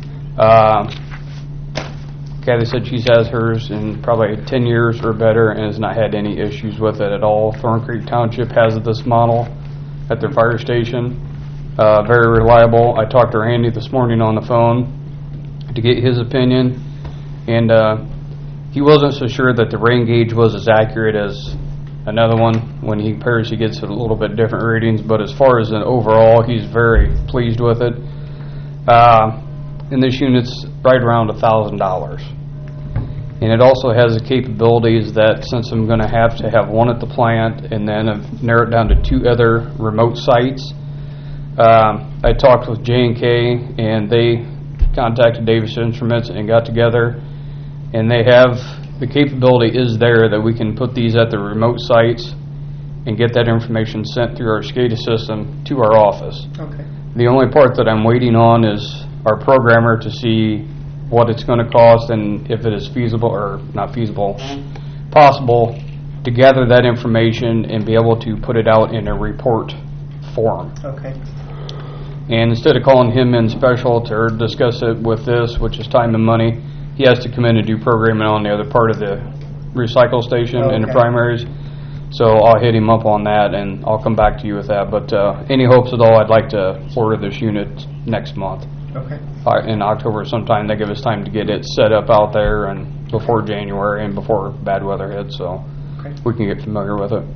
Kathy said she has hers in probably 10 years or better and has not had any issues with it at all. Thorn Creek Township has this model at their fire station. Very reliable. I talked to Randy this morning on the phone to get his opinion, and he wasn't so sure that the rain gauge was as accurate as another one. When he compares, he gets a little bit different readings, but as far as an overall, he's very pleased with it. And this unit's right around $1,000. And it also has the capabilities that, since I'm going to have one at the plant and then I've narrowed it down to 2 other remote sites, I talked with J&K, and they contacted Davis Instruments and got together, and they have the capability is there that we can put these at the remote sites and get that information sent through our SCADA system to our office. Okay. The only part that I'm waiting on is our programmer to see what it's going to cost and if it is feasible or not feasible, possible to gather that information and be able to put it out in a report form. Okay. And instead of calling him in special to discuss it with this, which is time and money, he has to come in and do programming on the other part of the recycle station in the primaries. So I'll hit him up on that, and I'll come back to you with that. But any hopes at all, I'd like to order this unit next month. Okay. In October sometime. They give us time to get it set up out there and before January and before bad weather hits, so we can get familiar with it.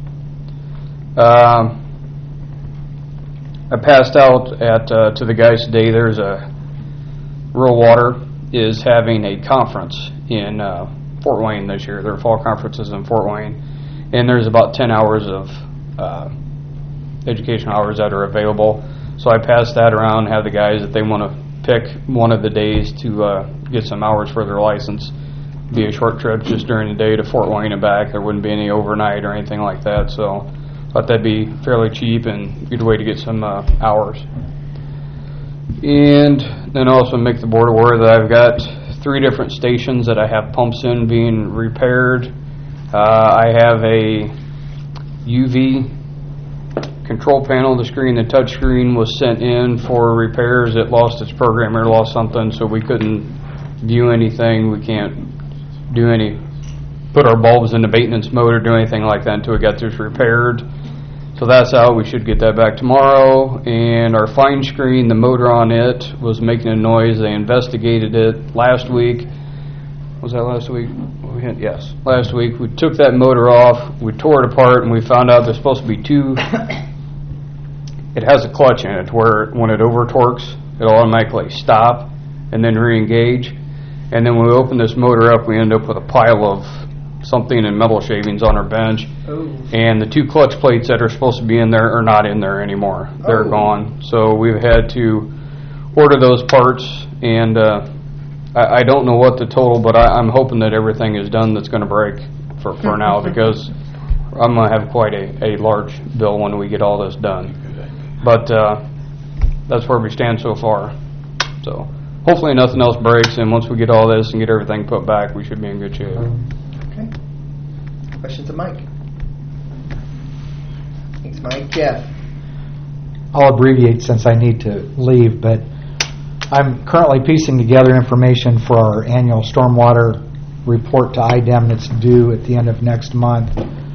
I passed out to the guys today. There's Rural Water is having a conference in Fort Wayne this year. Their fall conference is in Fort Wayne, and there's about 10 hours of educational hours that are available. So I passed that around, have the guys, if they want to pick one of the days to get some hours for their license, be a short trip just during the day to Fort Wayne and back. There wouldn't be any overnight or anything like that, so I thought that'd be fairly cheap and a good way to get some hours. And then also make the board aware that I've got 3 different stations that I have pumps in being repaired. I have a UV control panel. The touch screen was sent in for repairs. It lost its programmer, lost something, so we couldn't view anything. We can't put our bulbs in the maintenance mode or do anything like that until we got this repaired. So that's out. We should get that back tomorrow. And our fine screen, the motor on it was making a noise. They investigated it last week. Was that last week? Yes, last week. We took that motor off. We tore it apart, and we found out there's supposed to be 2. It has a clutch in it where when it over torques, it'll automatically stop and then re-engage. And then when we open this motor up, we end up with a pile of something in metal shavings on our bench. Oh. And the 2 clutch plates that are supposed to be in there are not in there anymore. They're gone. So we've had to order those parts, and I don't know what the total, but I'm hoping that everything is done that's going to break for now, because I'm going to have quite a large bill when we get all this done. But that's where we stand so far. So hopefully nothing else breaks, and once we get all this and get everything put back, we should be in good shape. Okay. Questions of Mike? Thanks, Mike. Jeff? I'll abbreviate since I need to leave, but I'm currently piecing together information for our annual stormwater report to IDEM that's due at the end of next month.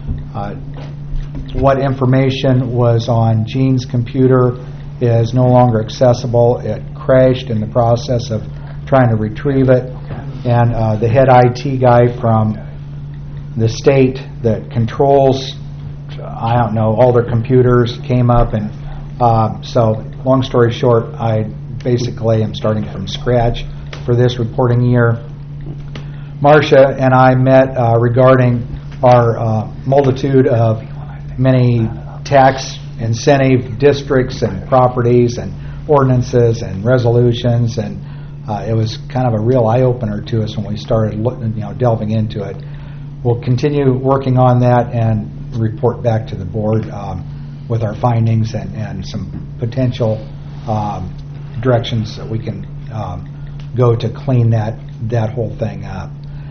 What information was on Gene's computer is no longer accessible. It crashed in the process of trying to retrieve it, and the head IT guy from the state that controls, I don't know, all their computers came up, and so long story short, I basically am starting from scratch for this reporting year. Marcia and I met regarding our multitude of many tax incentive districts and properties and ordinances and resolutions, and it was kind of a real eye-opener to us when we started delving into it. We'll continue working on that and report back to the board with our findings and some potential directions that we can go to clean that whole thing up.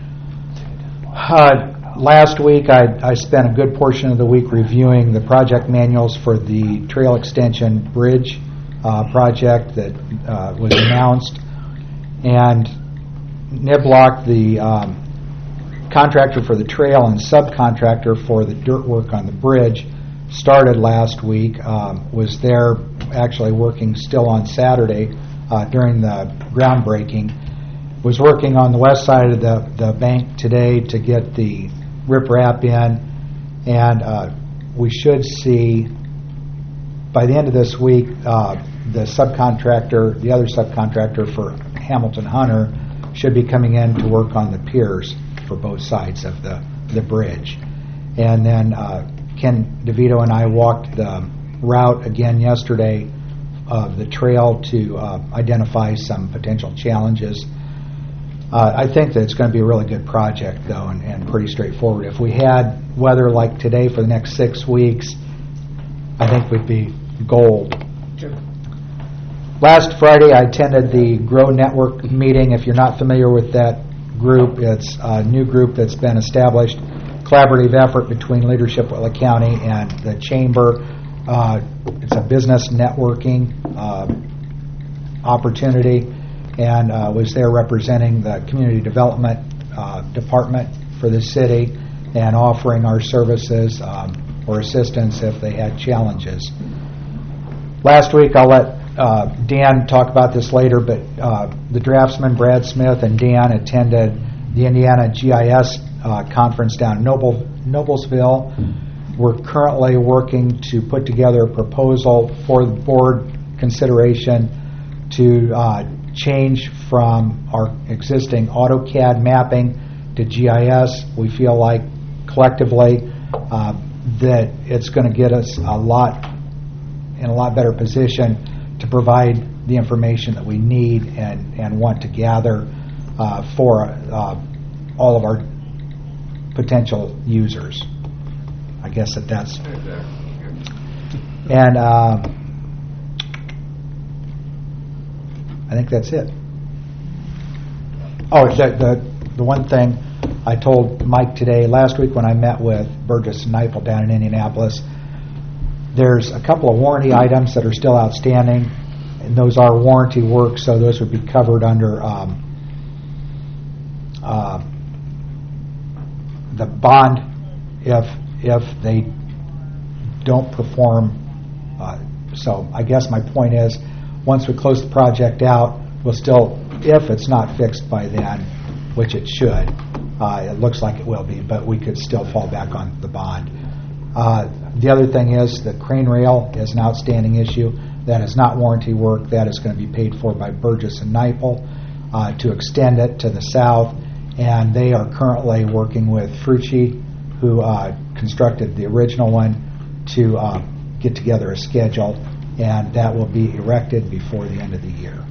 Last week, I spent a good portion of the week reviewing the project manuals for the Trail Extension Bridge project that was announced. And Niblock, the contractor for the trail and subcontractor for the dirt work on the bridge, started last week, was there actually working still on Saturday during the groundbreaking, was working on the west side of the bank today to get the riprap in, and we should see by the end of this week the other subcontractor for Hamilton Hunter should be coming in to work on the piers for both sides of the bridge. And then Ken DeVito and I walked the route again yesterday of the trail to identify some potential challenges. I think that it's going to be a really good project, though, and pretty straightforward. If we had weather like today for the next 6 weeks, I think we'd be gold. Sure. Last Friday, I attended the Grow Network meeting. If you're not familiar with that group, it's a new group that's been established, collaborative effort between Leadership Whitla County and the Chamber. It's a business networking opportunity, and was there representing the Community Development Department for the city and offering our services or assistance if they had challenges. Last week, I'll let Dan talk about this later, but the draftsman, Brad Smith, and Dan attended the Indiana GIS conference down in Noblesville. We're currently working to put together a proposal for the board consideration to change from our existing AutoCAD mapping to GIS. We feel like collectively that it's going to get us in a lot better position to provide the information that we need and want to gather for all of our potential users. I guess that's. And I think that's it. Oh, the one thing I told Mike today, last week when I met with Burgess and Neipel down in Indianapolis, there's a couple of warranty items that are still outstanding, and those are warranty work, so those would be covered under the bond if they don't perform. So I guess my point is, once we close the project out, we'll still, if it's not fixed by then, which it should, it looks like it will be, but we could still fall back on the bond. The other thing is the crane rail is an outstanding issue. That is not warranty work. That is going to be paid for by Burgess and Neipel to extend it to the south, and they are currently working with Frucci, who constructed the original one, to get together a schedule, and that will be erected before the end of the year.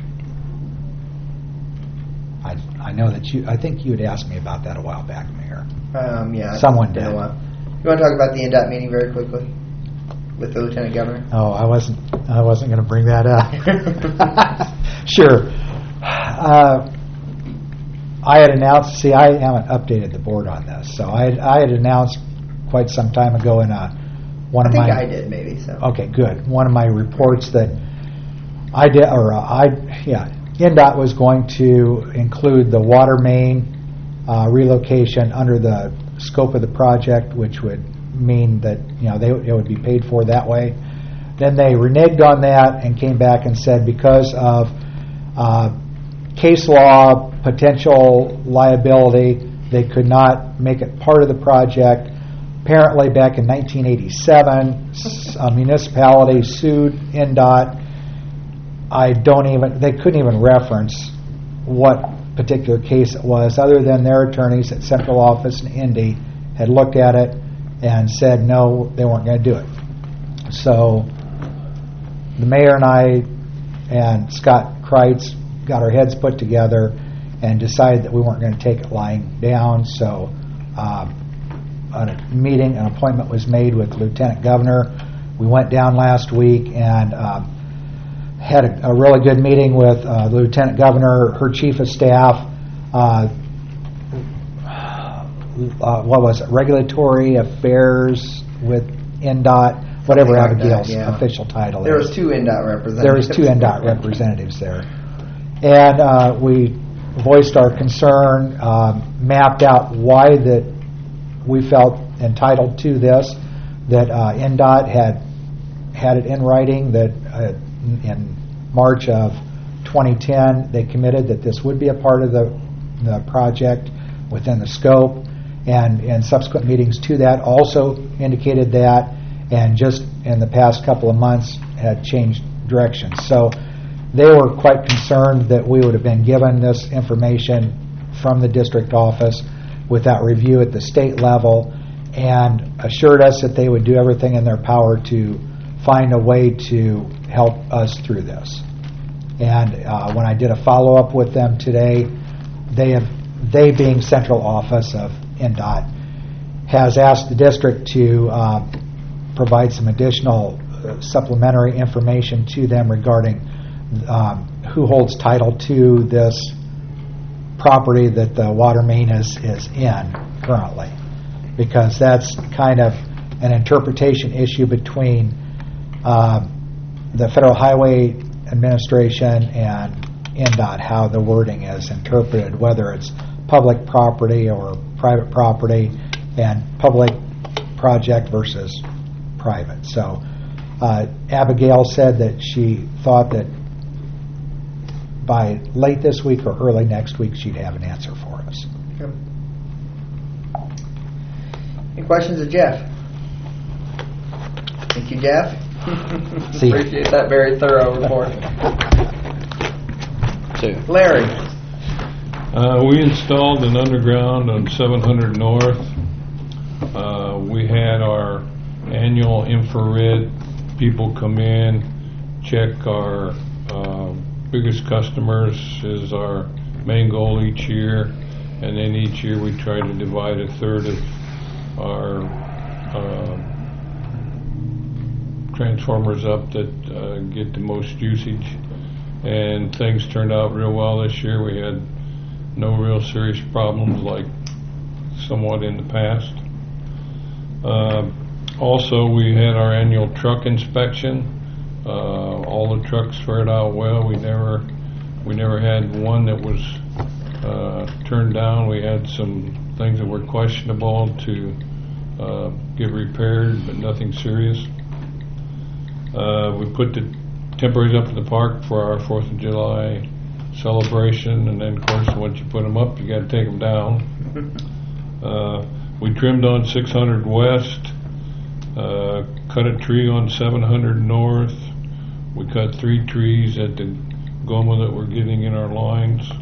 I know that I think you had asked me about that a while back, Mayor. Yeah. Someone did. You want to talk about the NDOT meeting very quickly with the Lieutenant Governor? Oh, I wasn't going to bring that up. Sure. I had announced. See, I haven't updated the board on this, so I had announced quite some time ago in one of my. I think I did, maybe. So. Okay, good. One of my reports that I did, NDOT was going to include the water main relocation under the scope of the project, which would mean that it would be paid for that way. Then they reneged on that and came back and said because of case law, potential liability, they could not make it part of the project. Apparently, back in 1987, a municipality sued NDOT they couldn't even reference what particular case it was, other than their attorneys at central office in Indy had looked at it and said no, they weren't going to do it. So the mayor and I and Scott Kreitz got our heads put together and decided that we weren't going to take it lying down. So an appointment was made with Lieutenant Governor. We went down last week and had a really good meeting with the Lieutenant Governor, her Chief of Staff, what was it, Regulatory Affairs with NDOT, whatever Something like Abigail's that, yeah. official title There is. was 2 NDOT representatives. There was 2 NDOT representatives there. And we voiced our concern, mapped out why that we felt entitled to this, that NDOT had it in writing that in March of 2010 they committed that this would be a part of the project within the scope, and in subsequent meetings to that also indicated that, and just in the past couple of months had changed direction. So they were quite concerned that we would have been given this information from the district office without review at the state level, and assured us that they would do everything in their power to find a way to help us through this. And when I did a follow-up with them today, they being central office of NDOT, has asked the district to provide some additional supplementary information to them regarding who holds title to this property that the water main is in currently, because that's kind of an interpretation issue between the Federal Highway Administration and NDOT, how the wording is interpreted, whether it's public property or private property, and public project versus private. So Abigail said that she thought that by late this week or early next week she'd have an answer for us. Okay. Any questions of Jeff? Thank you, Jeff. See ya. Appreciate that very thorough report. Larry. We installed an underground on 700 North. We had our annual infrared people come in, check our biggest customers is our main goal each year, and then each year we try to divide a third of our transformers up that get the most usage, and things turned out real well this year. We had no real serious problems like somewhat in the past. Also, we had our annual truck inspection. All the trucks fared out well. We never had one that was turned down. We had some things that were questionable to get repaired, but nothing serious. We put the temporaries up in the park for our 4th of July celebration, and then of course once you put them up you got to take them down. We trimmed on 600 West, cut a tree on 700 North. We cut 3 trees at the Goma that we're getting in our lines.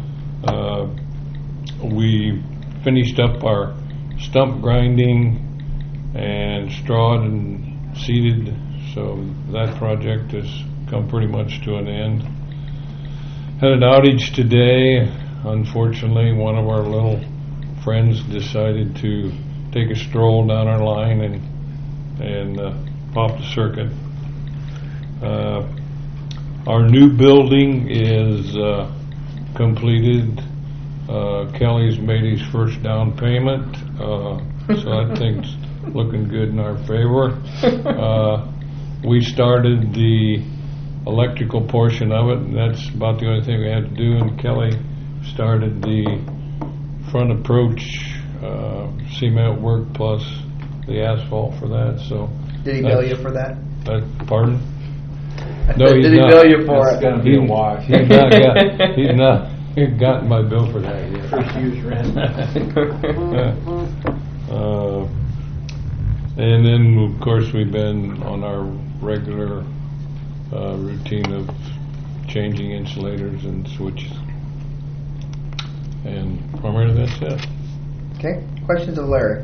We finished up our stump grinding and strawed and seeded, so that project has come pretty much to an end. Had an outage today. Unfortunately, one of our little friends decided to take a stroll down our line and pop the circuit. Our new building is completed. Kelly's made his first down payment, so that thing's looking good in our favor. We started the electrical portion of it, and that's about the only thing we had to do, and Kelly started the front approach cement work plus the asphalt for that. So Did he bill you for that? Pardon? No, Did he bill you for it? It's going to be a wash. He's not gotten my bill for that yet. First year's rent. And then, of course, we've been on our regular routine of changing insulators and switches. And primarily that's it. Okay. Questions of Larry?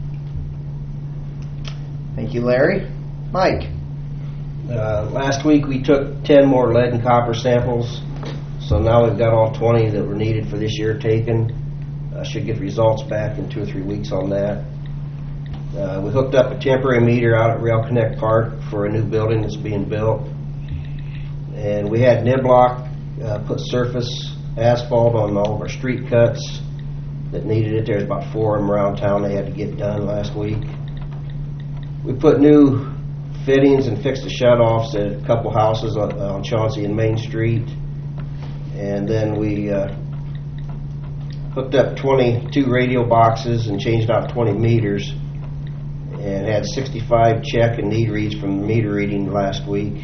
Thank you, Larry. Mike? Last week we took 10 more lead and copper samples, so now we've got all 20 that were needed for this year taken. Should get results back in 2 or 3 weeks on that. We hooked up a temporary meter out at Rail Connect Park for a new building that's being built. And we had Niblock put surface asphalt on all of our street cuts that needed it. There's about 4 of them around town they had to get done last week. We put new fittings and fixed the shutoffs at a couple houses on Chauncey and Main Street. And then we hooked up 22 radio boxes and changed out 20 meters and had 65 check and need reads from the meter reading last week.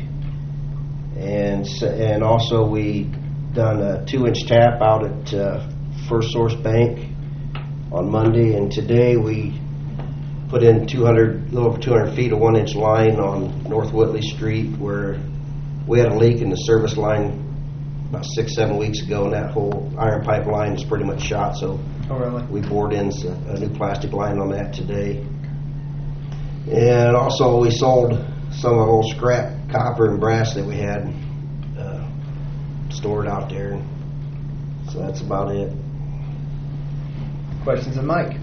And also we done a 2-inch tap out at First Source Bank on Monday, and today we put in a little over 200 feet of 1-inch line on North Whitley Street, where we had a leak in the service line about 6-7 weeks ago, and that whole iron pipe line is pretty much shot, so we bored in a new plastic line on that today. And also we sold some of the old scrap copper and brass that we had stored out there. So that's about it. Questions of Mike?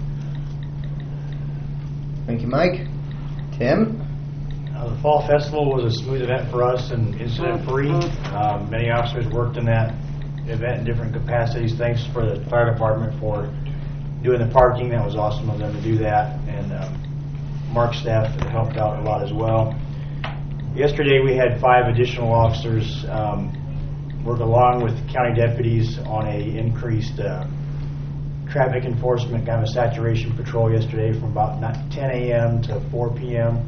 Thank you, Mike. Tim? The Fall Festival was a smooth event for us and incident-free. Many officers worked in that event in different capacities. Thanks for the fire department for doing the parking. That was awesome of them to do that. And Mark's staff helped out a lot as well. Yesterday we had 5 additional officers work along with county deputies on a increased traffic enforcement, kind of a saturation patrol yesterday from about 10 a.m. to 4 p.m.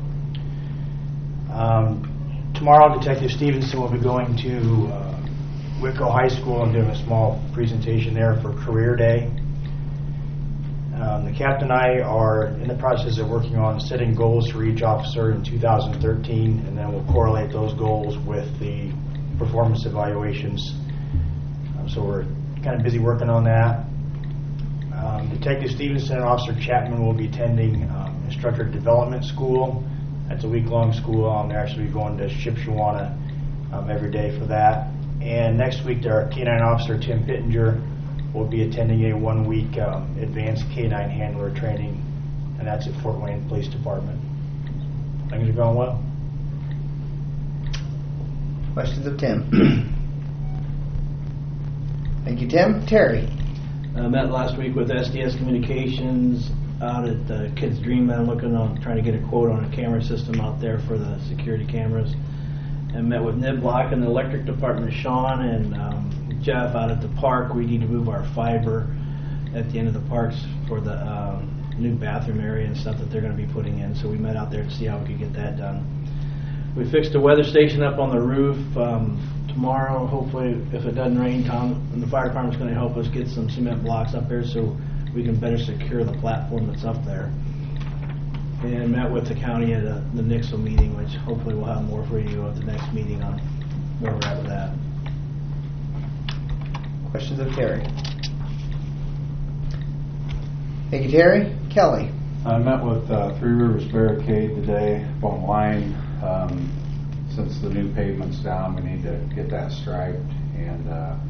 Tomorrow, Detective Stevenson will be going to Whitco High School and doing a small presentation there for Career Day. The captain and I are in the process of working on setting goals for each officer in 2013, and then we'll correlate those goals with the performance evaluations. So we're kind of busy working on that. Detective Stevenson and Officer Chapman will be attending instructor development school. That's a week-long school. They're actually going to Shipshewana every day for that. And next week, our K-9 officer, Tim Pittenger, will be attending a 1-week advanced K-9 handler training, and that's at Fort Wayne Police Department. Things are going well. Questions of Tim? Thank you, Tim. Terry? I met last week with SDS Communications out at the Kids Dreamland, looking on trying to get a quote on a camera system out there for the security cameras, and met with Niblock and the electric department, Sean and Jeff out at the park. We need to move our fiber at the end of the parks for the new bathroom area and stuff that they're going to be putting in, so we met out there to see how we could get that done. We fixed a weather station up on the roof. Tomorrow, hopefully, if it doesn't rain, Tom and the fire department's going to help us get some cement blocks up there so we can better secure the platform that's up there. And met with the county at the Nixle meeting, which hopefully we'll have more for you at the next meeting on where we're at with that. Questions of Terry? Thank you, Terry. Kelly? I met with Three Rivers Barricade today up on line. Since the new pavement's down, we need to get that striped, and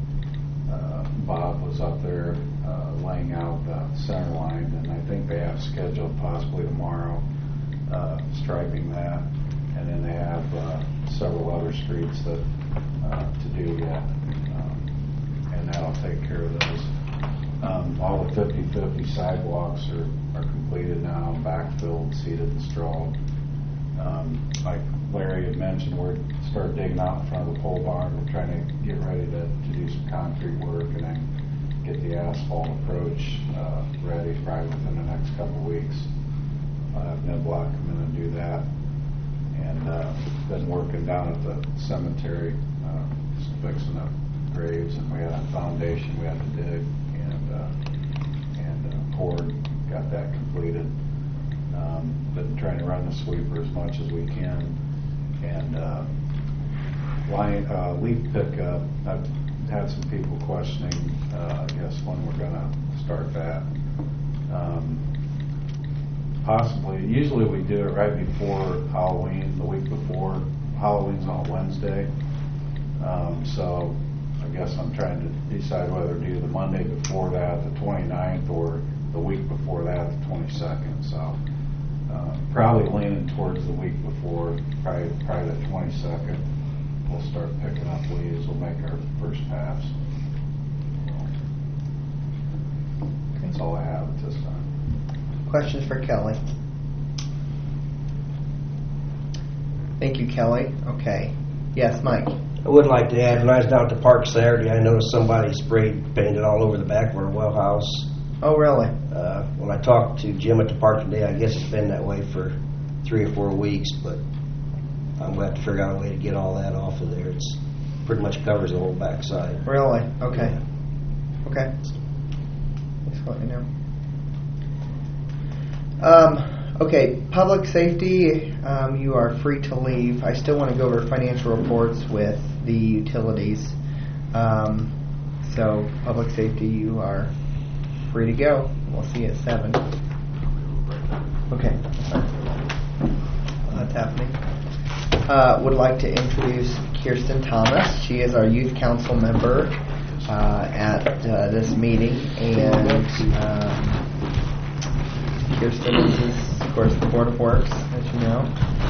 Bob was up there laying out the center line, and I think they have scheduled possibly tomorrow striping that, and then they have several other streets that to do yet, and that'll take care of those. All the 50/50 sidewalks are completed now, backfilled, seeded, and strawed. Like Larry had mentioned, we're start digging out in front of the pole barn. We're trying to get ready to do some concrete work and then get the asphalt approach ready probably within the next couple of weeks. I'll have Niblock come in and do that. And been working down at the cemetery, just fixing up graves, and we had a foundation we had to dig and poured, got that completed. Been trying to run the sweeper as much as we can, and leaf pickup, I've had some people questioning, I guess, when we're going to start that. Possibly, usually we do it right before Halloween, the week before. Halloween's on Wednesday. So I guess I'm trying to decide whether to do the Monday before that, the 29th, or the week before that, the 22nd. So probably leaning towards the week before, probably the 22nd. We'll start picking up leaves. We'll make our first pass. That's all I have at this time. Questions for Kelly? Thank you, Kelly. Okay. Yes, Mike. I would like to add, when I was down at the park Saturday, I noticed somebody sprayed painted all over the back of our well house. Oh, really? When I talked to Jim at the park today, I guess it's been that way for 3 or 4 weeks, but I'm going to have to figure out a way to get all that off of there. It's pretty much covers the whole backside. Really? Okay. Okay. Thanks for letting me know. Okay, public safety, you are free to leave. I still want to go over financial reports with the utilities. So, public safety, you are free to go. We'll see you at 7. Okay. That's happening. Would like to introduce Kirsten Thomas. She is our youth council member at this meeting, and Kirsten is, of course, the Board of Works, as you know.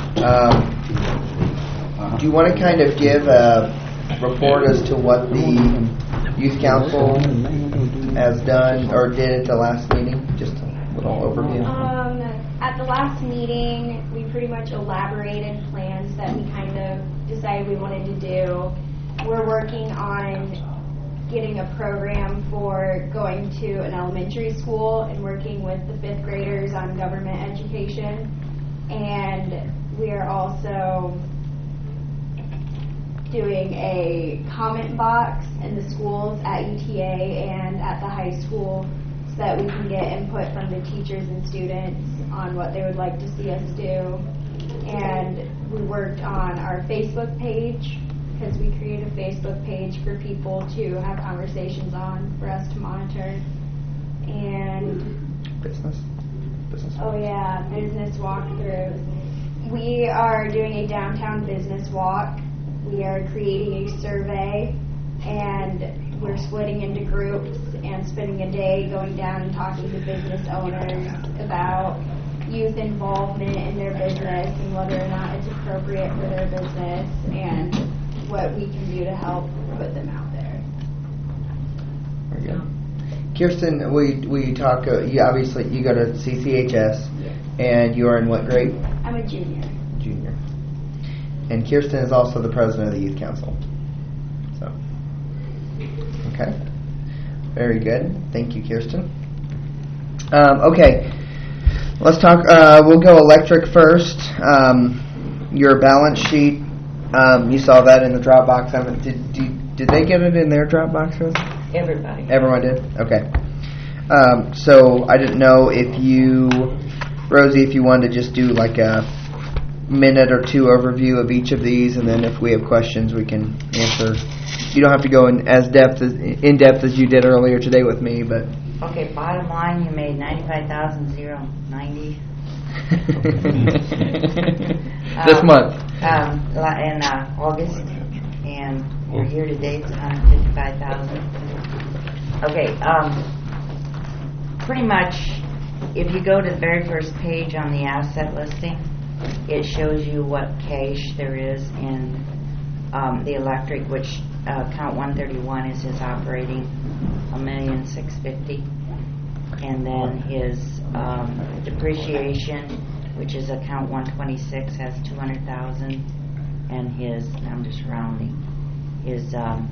Do you want to kind of give a report as to what the youth council has done or did at the last meeting? Just a little overview. At the last meeting, we pretty much elaborated plans that we kind of decided we wanted to do. We're working on getting a program for going to an elementary school and working with the 5th graders on government education. And we are also doing a comment box in the schools at UTA and at the high school so that we can get input from the teachers and students on what they would like to see us do. And we worked on our Facebook page, because we create a Facebook page for people to have conversations on, for us to monitor. And business. Oh yeah, business walkthroughs. We are doing a downtown business walk. We are creating a survey, and we're splitting into groups and spending a day going down and talking to business owners about youth involvement in their business and whether or not it's appropriate for their business and what we can do to help put them out there. Very good. Kirsten, we talk. You obviously you go to CCHS, and you are in what grade? I'm a junior. Junior. And Kirsten is also the president of the youth council. So, okay, very good. Thank you, Kirsten. Okay, let's talk. We'll go electric first. Your balance sheet. You saw that in the Dropbox. Did they get it in their Dropbox, Rose? Everybody. Everyone did? Okay. So I didn't know if you, Rosie, if you wanted to just do like a minute or two overview of each of these, and then if we have questions, we can answer. You don't have to go in in depth as you did earlier today with me, but. Okay, bottom line, you made $95,090. This month. In August, and your year-to-date is $155,000. Okay, pretty much, if you go to the very first page on the asset listing, it shows you what cash there is in the electric, which account 131 is his operating, $1,650,000, and then his depreciation, which is account 126, has $200,000, and his, I'm just rounding, his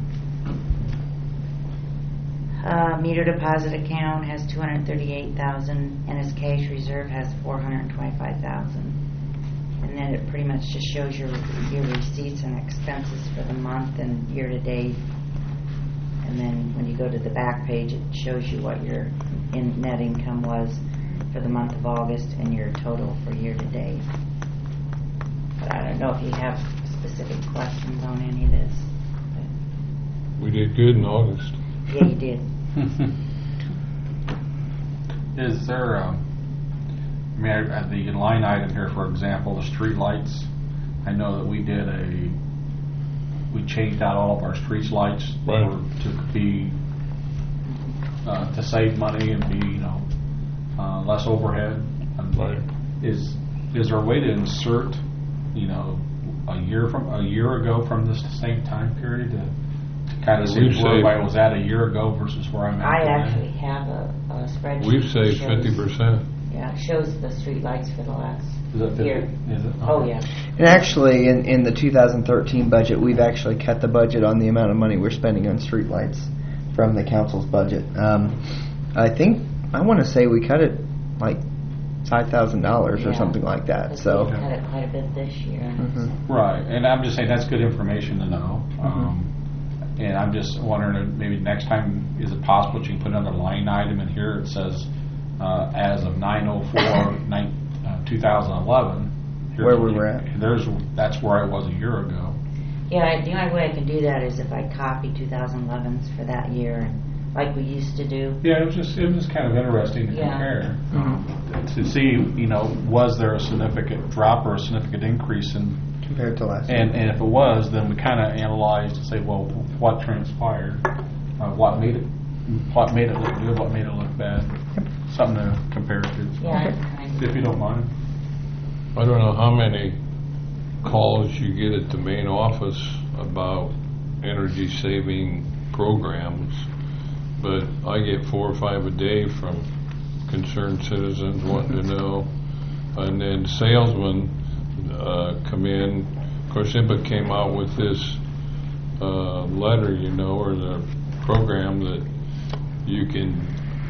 meter deposit account has $238,000, and his cash reserve has $425,000. And then it pretty much just shows your receipts and expenses for the month and year to date. And then when you go to the back page, it shows you what your net income was for the month of August and your total for year to date. But I don't know if you have specific questions on any of this. We did good in August. Yeah, you did. Is there, I mean, at the line item here, for example, the street lights, I know that we changed out all of our street lights Right. to be, to save money and be, less overhead. Right. Is there a way to insert, a year ago from this same time period to kind of see We've where everybody saved- was at a year ago versus where I'm at I today? actually have a spreadsheet. We've that saved shows- 50%. Yeah, it shows the street lights for the last Is that 50? year. Is it? Oh, yeah. And actually, in the 2013 budget, we've actually cut the budget on the amount of money we're spending on streetlights from the council's budget. I want to say we cut it like $5,000 or Yeah. something like that. Because So. we've had it quite a bit this year. Mhm. Right, and I'm just saying that's good information to know. And I'm just wondering if maybe next time, is it possible that you can put another line item in here? It says, as of 9/04/2011. Where we were at. That's where I was a year ago. Yeah, the only way I can do that is if I copy 2011's for that year, like we used to do. Yeah, it was just kind of interesting to Yeah. compare. To see, was there a significant drop or a significant increase in, Compared to last year. and if it was, then we kind of analyzed and say, well, what transpired? What made it look good? What made it look bad? Something to compare to. Yeah, If you don't mind. I don't know how many calls you get at the main office about energy saving programs, but I get 4 or 5 a day from concerned citizens wanting to know. And then salesmen come in. Of course, IMPA came out with this letter, or the program that you can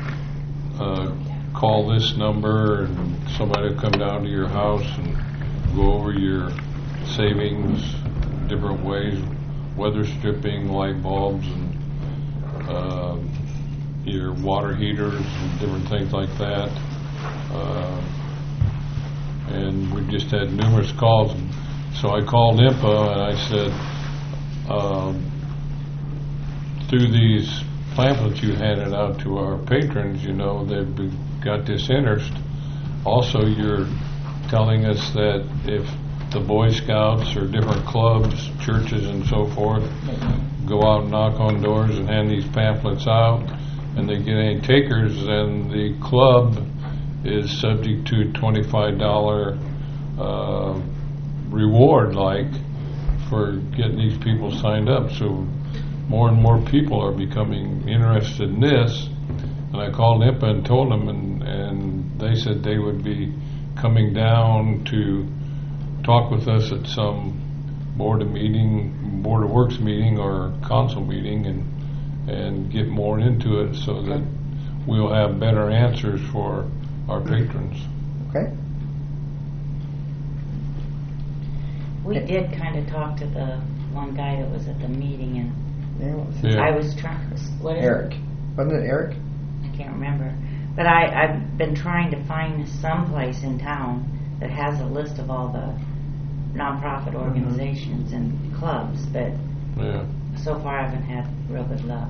call this number and somebody will come down to your house and go over your savings different ways, weather stripping, light bulbs, and your water heaters and different things like that. And we just had numerous calls. So I called IMPA and I said, through these pamphlets you handed out to our patrons, they've got this interest. Also, you're telling us that if the Boy Scouts or different clubs, churches and so forth go out and knock on doors and hand these pamphlets out and they get any takers, then the club is subject to $25 reward, for getting these people signed up. So more and more people are becoming interested in this. And I called IMPA and told them, and they said they would be coming down to talk with us at some Board of Works meeting or council meeting and get more into it so that we'll have better answers for our patrons. Okay. We did kind of talk to the one guy that was at the meeting, and Yeah, what was his Yeah. I was trying. What is Eric. it? Wasn't it Eric? I can't remember. But I've been trying to find some place in town that has a list of all the nonprofit organizations and clubs, but Yeah. so far I haven't had real good luck.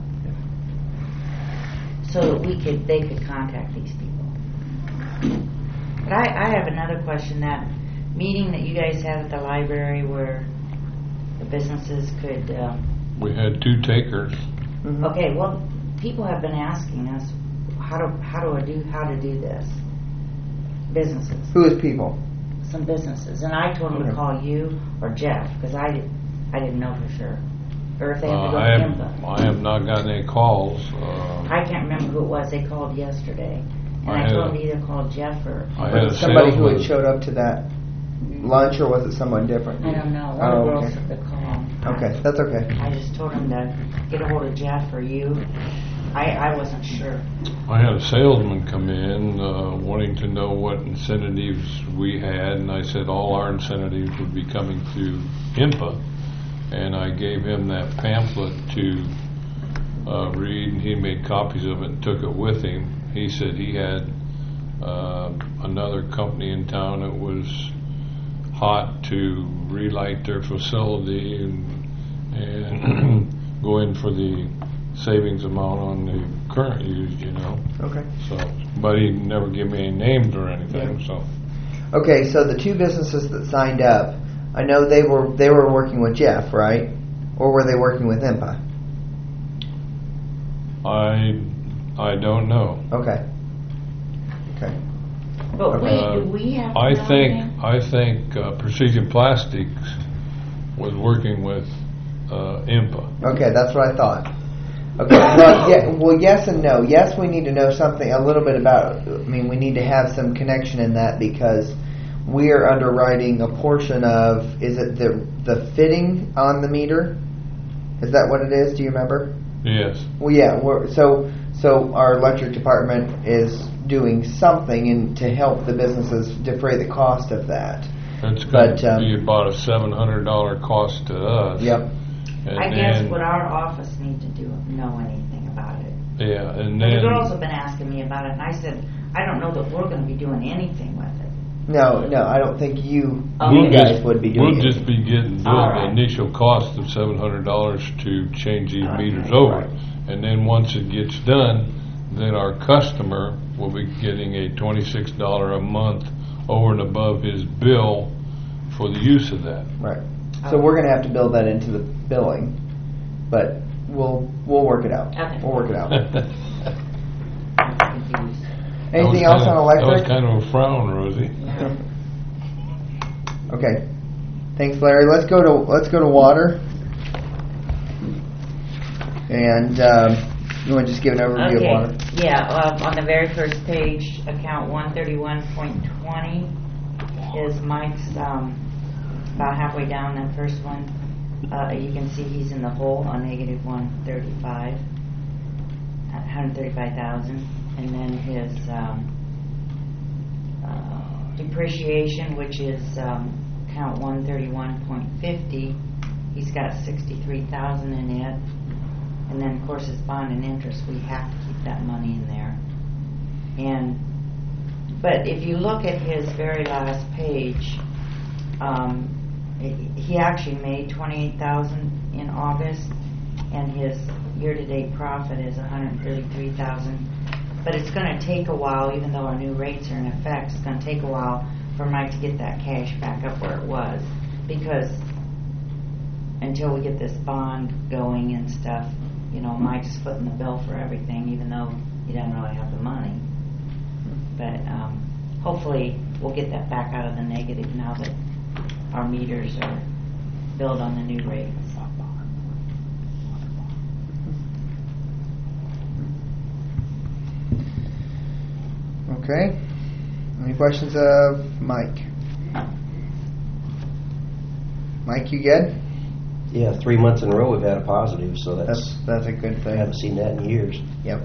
So that they could contact these people. But I have another question. That meeting that you guys had at the library where the businesses could, We had 2 takers. okay, well, people have been asking us how to do this. Businesses. Who is people? Some businesses, and I told them to call you or Jeff because I didn't know for sure, or if they have to go to IMPA. I have not gotten any calls. I can't remember who it was. They called yesterday, and I told them to either call Jeff or. I had Was a it somebody who had salesman. showed up to that lunch, or was it someone different? I don't know. One Oh, of the girls okay. took the call. Okay, that's okay. I just told them to get a hold of Jeff or you. I wasn't sure. I had a salesman come in wanting to know what incentives we had, and I said all our incentives would be coming through IMPA. And I gave him that pamphlet to read, and he made copies of it and took it with him. He said he had another company in town that was hot to relight their facility and go in for the savings amount on the current use, Okay. So, but he never gave me any names or anything, so. Okay, so the two businesses that signed up, I know they were working with Jeff, right? Or were they working with IMPA? I don't know. Okay. Okay. But do we have to know anything? I think Precision Plastics was working with IMPA. Okay, that's what I thought. Okay, well, yes and no. Yes, we need to know something, a little bit about, we need to have some connection in that because we are underwriting a portion of, is it the fitting on the meter? Is that what it is? Do you remember? Yes. Well, yeah, so our electric department is doing something to help the businesses defray the cost of that. It's going to be about a $700 cost to us. Yep. And I guess would our office need to know anything about it? Yeah, and But then the girls have been asking me about it, and I said, I don't know that we're going to be doing anything with it. No, I don't think you we'll guys would be doing We'll it. just be getting billed the initial cost of $700 to change these meters over. Right. And then once it gets done, then our customer will be getting a $26 a month over and above his bill for the use of that. Right. So we're going to have to build that into the billing, but we'll work it out. Okay. We'll work it out. I'm confused. Anything else on electric? That was kind of a frown, Rosie. Okay. Thanks, Larry. Let's go to water. And you want to just give an overview of water? Yeah, on the very first page, account 131.20 is Mike's, about halfway down that first one. You can see he's in the hole on negative 135,000. And then his depreciation, which is count 131.50, he's got 63,000 in it. And then, of course, his bond and interest, we have to keep that money in there. But if you look at his very last page, he actually made 28,000 in August, and his year-to-date profit is 133,000. But it's going to take a while, even though our new rates are in effect. It's going to take a while for Mike to get that cash back up where it was, because until we get this bond going and stuff, Mike's footing the bill for everything, even though he doesn't really have the money. But hopefully we'll get that back out of the negative now that our meters are billed on the new rates. Okay. Any questions of Mike? Mike, you good? Yeah, 3 months in a row we've had a positive, so that's a good thing. I haven't seen that in years. Yep.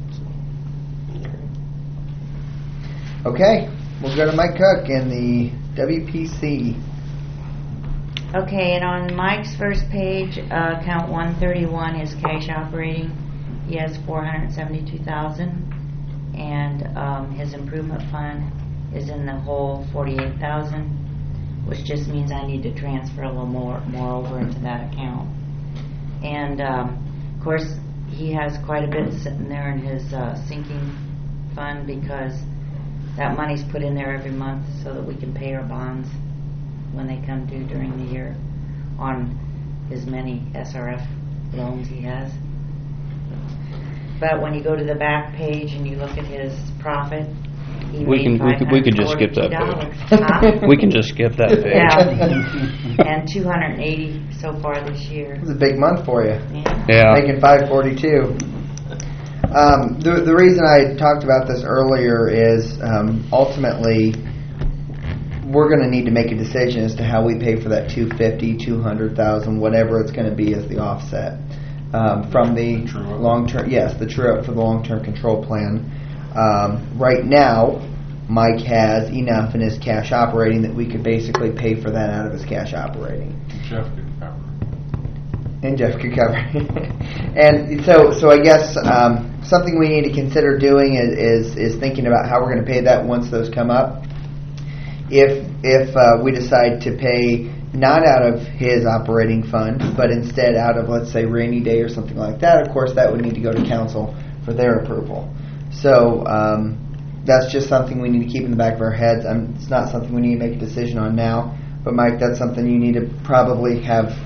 Okay, we'll go to Mike Cook in the WPC. Okay, and on Mike's first page, account 131 is cash operating. He has 472,000, and his improvement fund is in the hole 48,000, which just means I need to transfer a little more over into that account. And of course, he has quite a bit sitting there in his sinking fund, because that money's put in there every month so that we can pay our bonds when they come due during the year on his many SRF loans he has. But when you go to the back page and you look at his profit, we could just skip that page. Huh? We can just skip that page. Yeah. And 280 so far this year. It was a big month for you. Yeah. Making 542. The reason I talked about this earlier is ultimately we're going to need to make a decision as to how we pay for that 250, 200,000, whatever it's going to be as the offset from the long-term. Yes, the true-up for the long-term control plan. Right now, Mike has enough in his cash operating that we could basically pay for that out of his cash operating. Jeff could cover. And Jeff could cover. And so I guess something we need to consider doing is thinking about how we're going to pay that once those come up. if we decide to pay not out of his operating fund, but instead out of, let's say, rainy day or something like that, of course that would need to go to council for their approval. So that's just something we need to keep in the back of our heads. It's not something we need to make a decision on now, but Mike, that's something you need to probably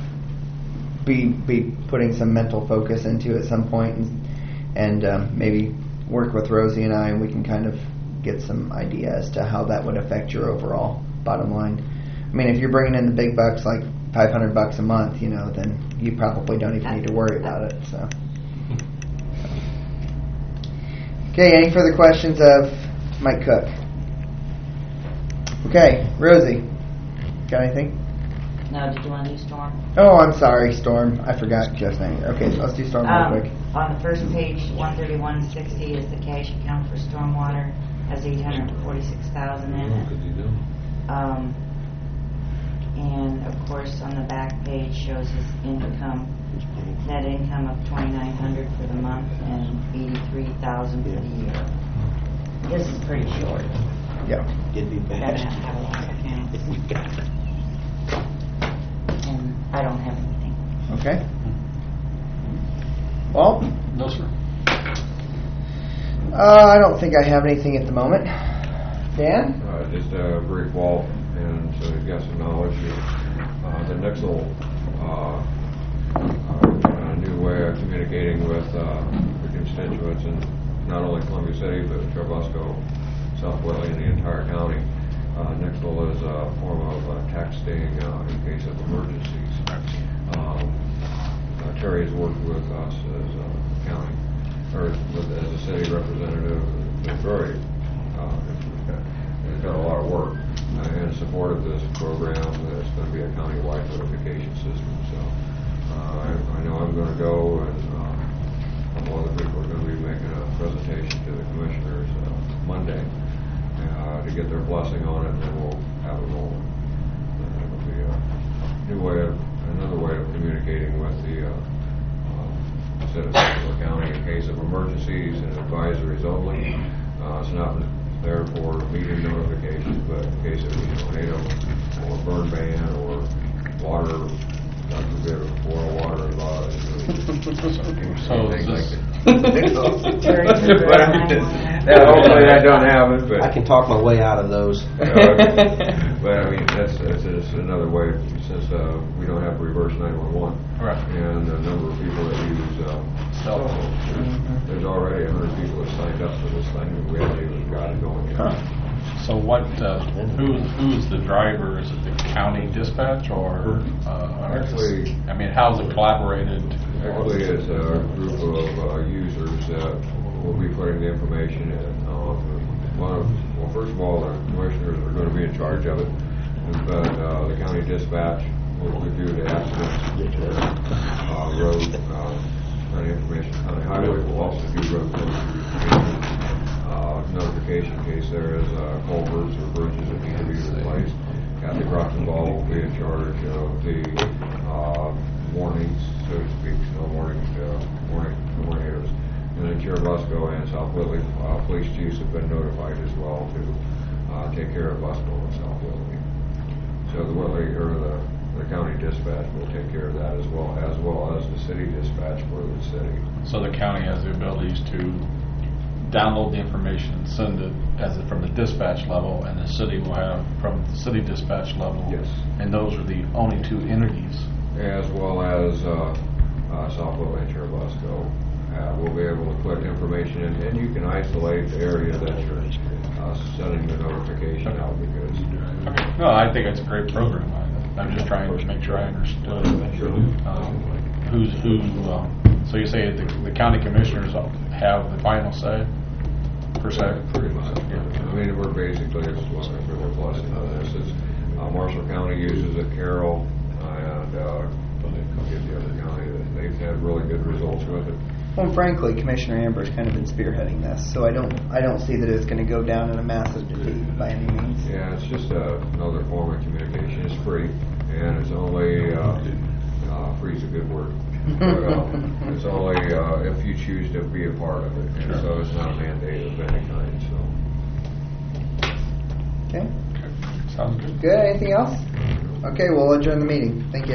be putting some mental focus into at some point, and maybe work with Rosie and I, and we can kind of get some idea as to how that would affect your overall bottom line. I mean, if you're bringing in the big bucks, like $500 a month, then you probably don't even need to worry about it. So, okay. Any further questions of Mike Cook? Okay, Rosie, got anything? No, did you want to do Storm? Oh, I'm sorry, Storm. I forgot Jeff's name. Okay, so let's do Storm real quick. On the first page, 13160 is the cash account for stormwater. Has 846,000 in it. And of course, on the back page shows his income, net income of $2,900 for the month and $83,000 for the year. This is pretty short. Yeah, It'd be bad. Doesn't have a lot of accounts. And I don't have anything. Okay. Well, No, sir. I don't think I have anything at the moment. Dan? Just a brief walk, and so you've got some knowledge of the Nixle new way of communicating with the constituents, and not only Columbia City, but Churubusco, South Whitley, and the entire county. Nixle is a form of texting in case of emergencies. Terry has worked with us as a county, or as a city representative. It's very, it's got a lot of work in support of this program. It's going to be a county-wide notification system. So I know I'm going to go, and some other people are going to be making a presentation to the commissioners Monday to get their blessing on it, and then we'll have it rolling. It'll be another way of communicating with the citizens of the county in case of emergencies and advisories only. It's not there for meeting notifications, but in case of tornado or burn ban or water, God forbid, boil water advice. Hopefully I don't have it, but I can talk my way out of those. But I mean, that's another way, since we don't have reverse 911, Right. and the number of people that use cell phones. There's already 100 people that signed up for this thing, and we haven't even got it going yet. So what? Who's the driver? Is it the county dispatch or? Actually, I mean, how's it collaborated? Actually, it's a group of users that will be putting the information in. Well, first of all, the commissioners are going to be in charge of it, but the county dispatch will review the accidents, road, county information. County highway will also do road notification in case there is culverts or bridges that need to be replaced. Kathy Roxenball will be in charge of the warnings, so to speak, snow warning tornadoes. And then Churubusco and South Whitley police chiefs have been notified as well to take care of Busco and South Whitley. So the Whitley or the county dispatch will take care of that as well as the city dispatch for the city. So the county has the abilities to download the information and send it from the dispatch level, and the city will have from the city dispatch level. Yes. And those are the only two entities. As well as South Whitley and Churubusco will be able to put information in, and you can isolate the area that you're sending the notification out because. Okay. No, I think it's a great program. I'm just trying to make sure I understood. So you say the county commissioners have the final say, per se? Pretty much. Yeah. I mean, we're basically just looking for their blessing on this. Marshall County uses it, Carroll, and the other county. They've had really good results with it. Well, frankly, Commissioner Amber's kind of been spearheading this, so I don't see that it's going to go down in a massive defeat by any means. Yeah, it's just another form of communication. It's free, and it's only free is a good word. But, it's only if you choose to be a part of it, and so it's not a mandate of any kind. So. Okay. Sounds good. Good. Anything else? Okay, we'll adjourn the meeting. Thank you.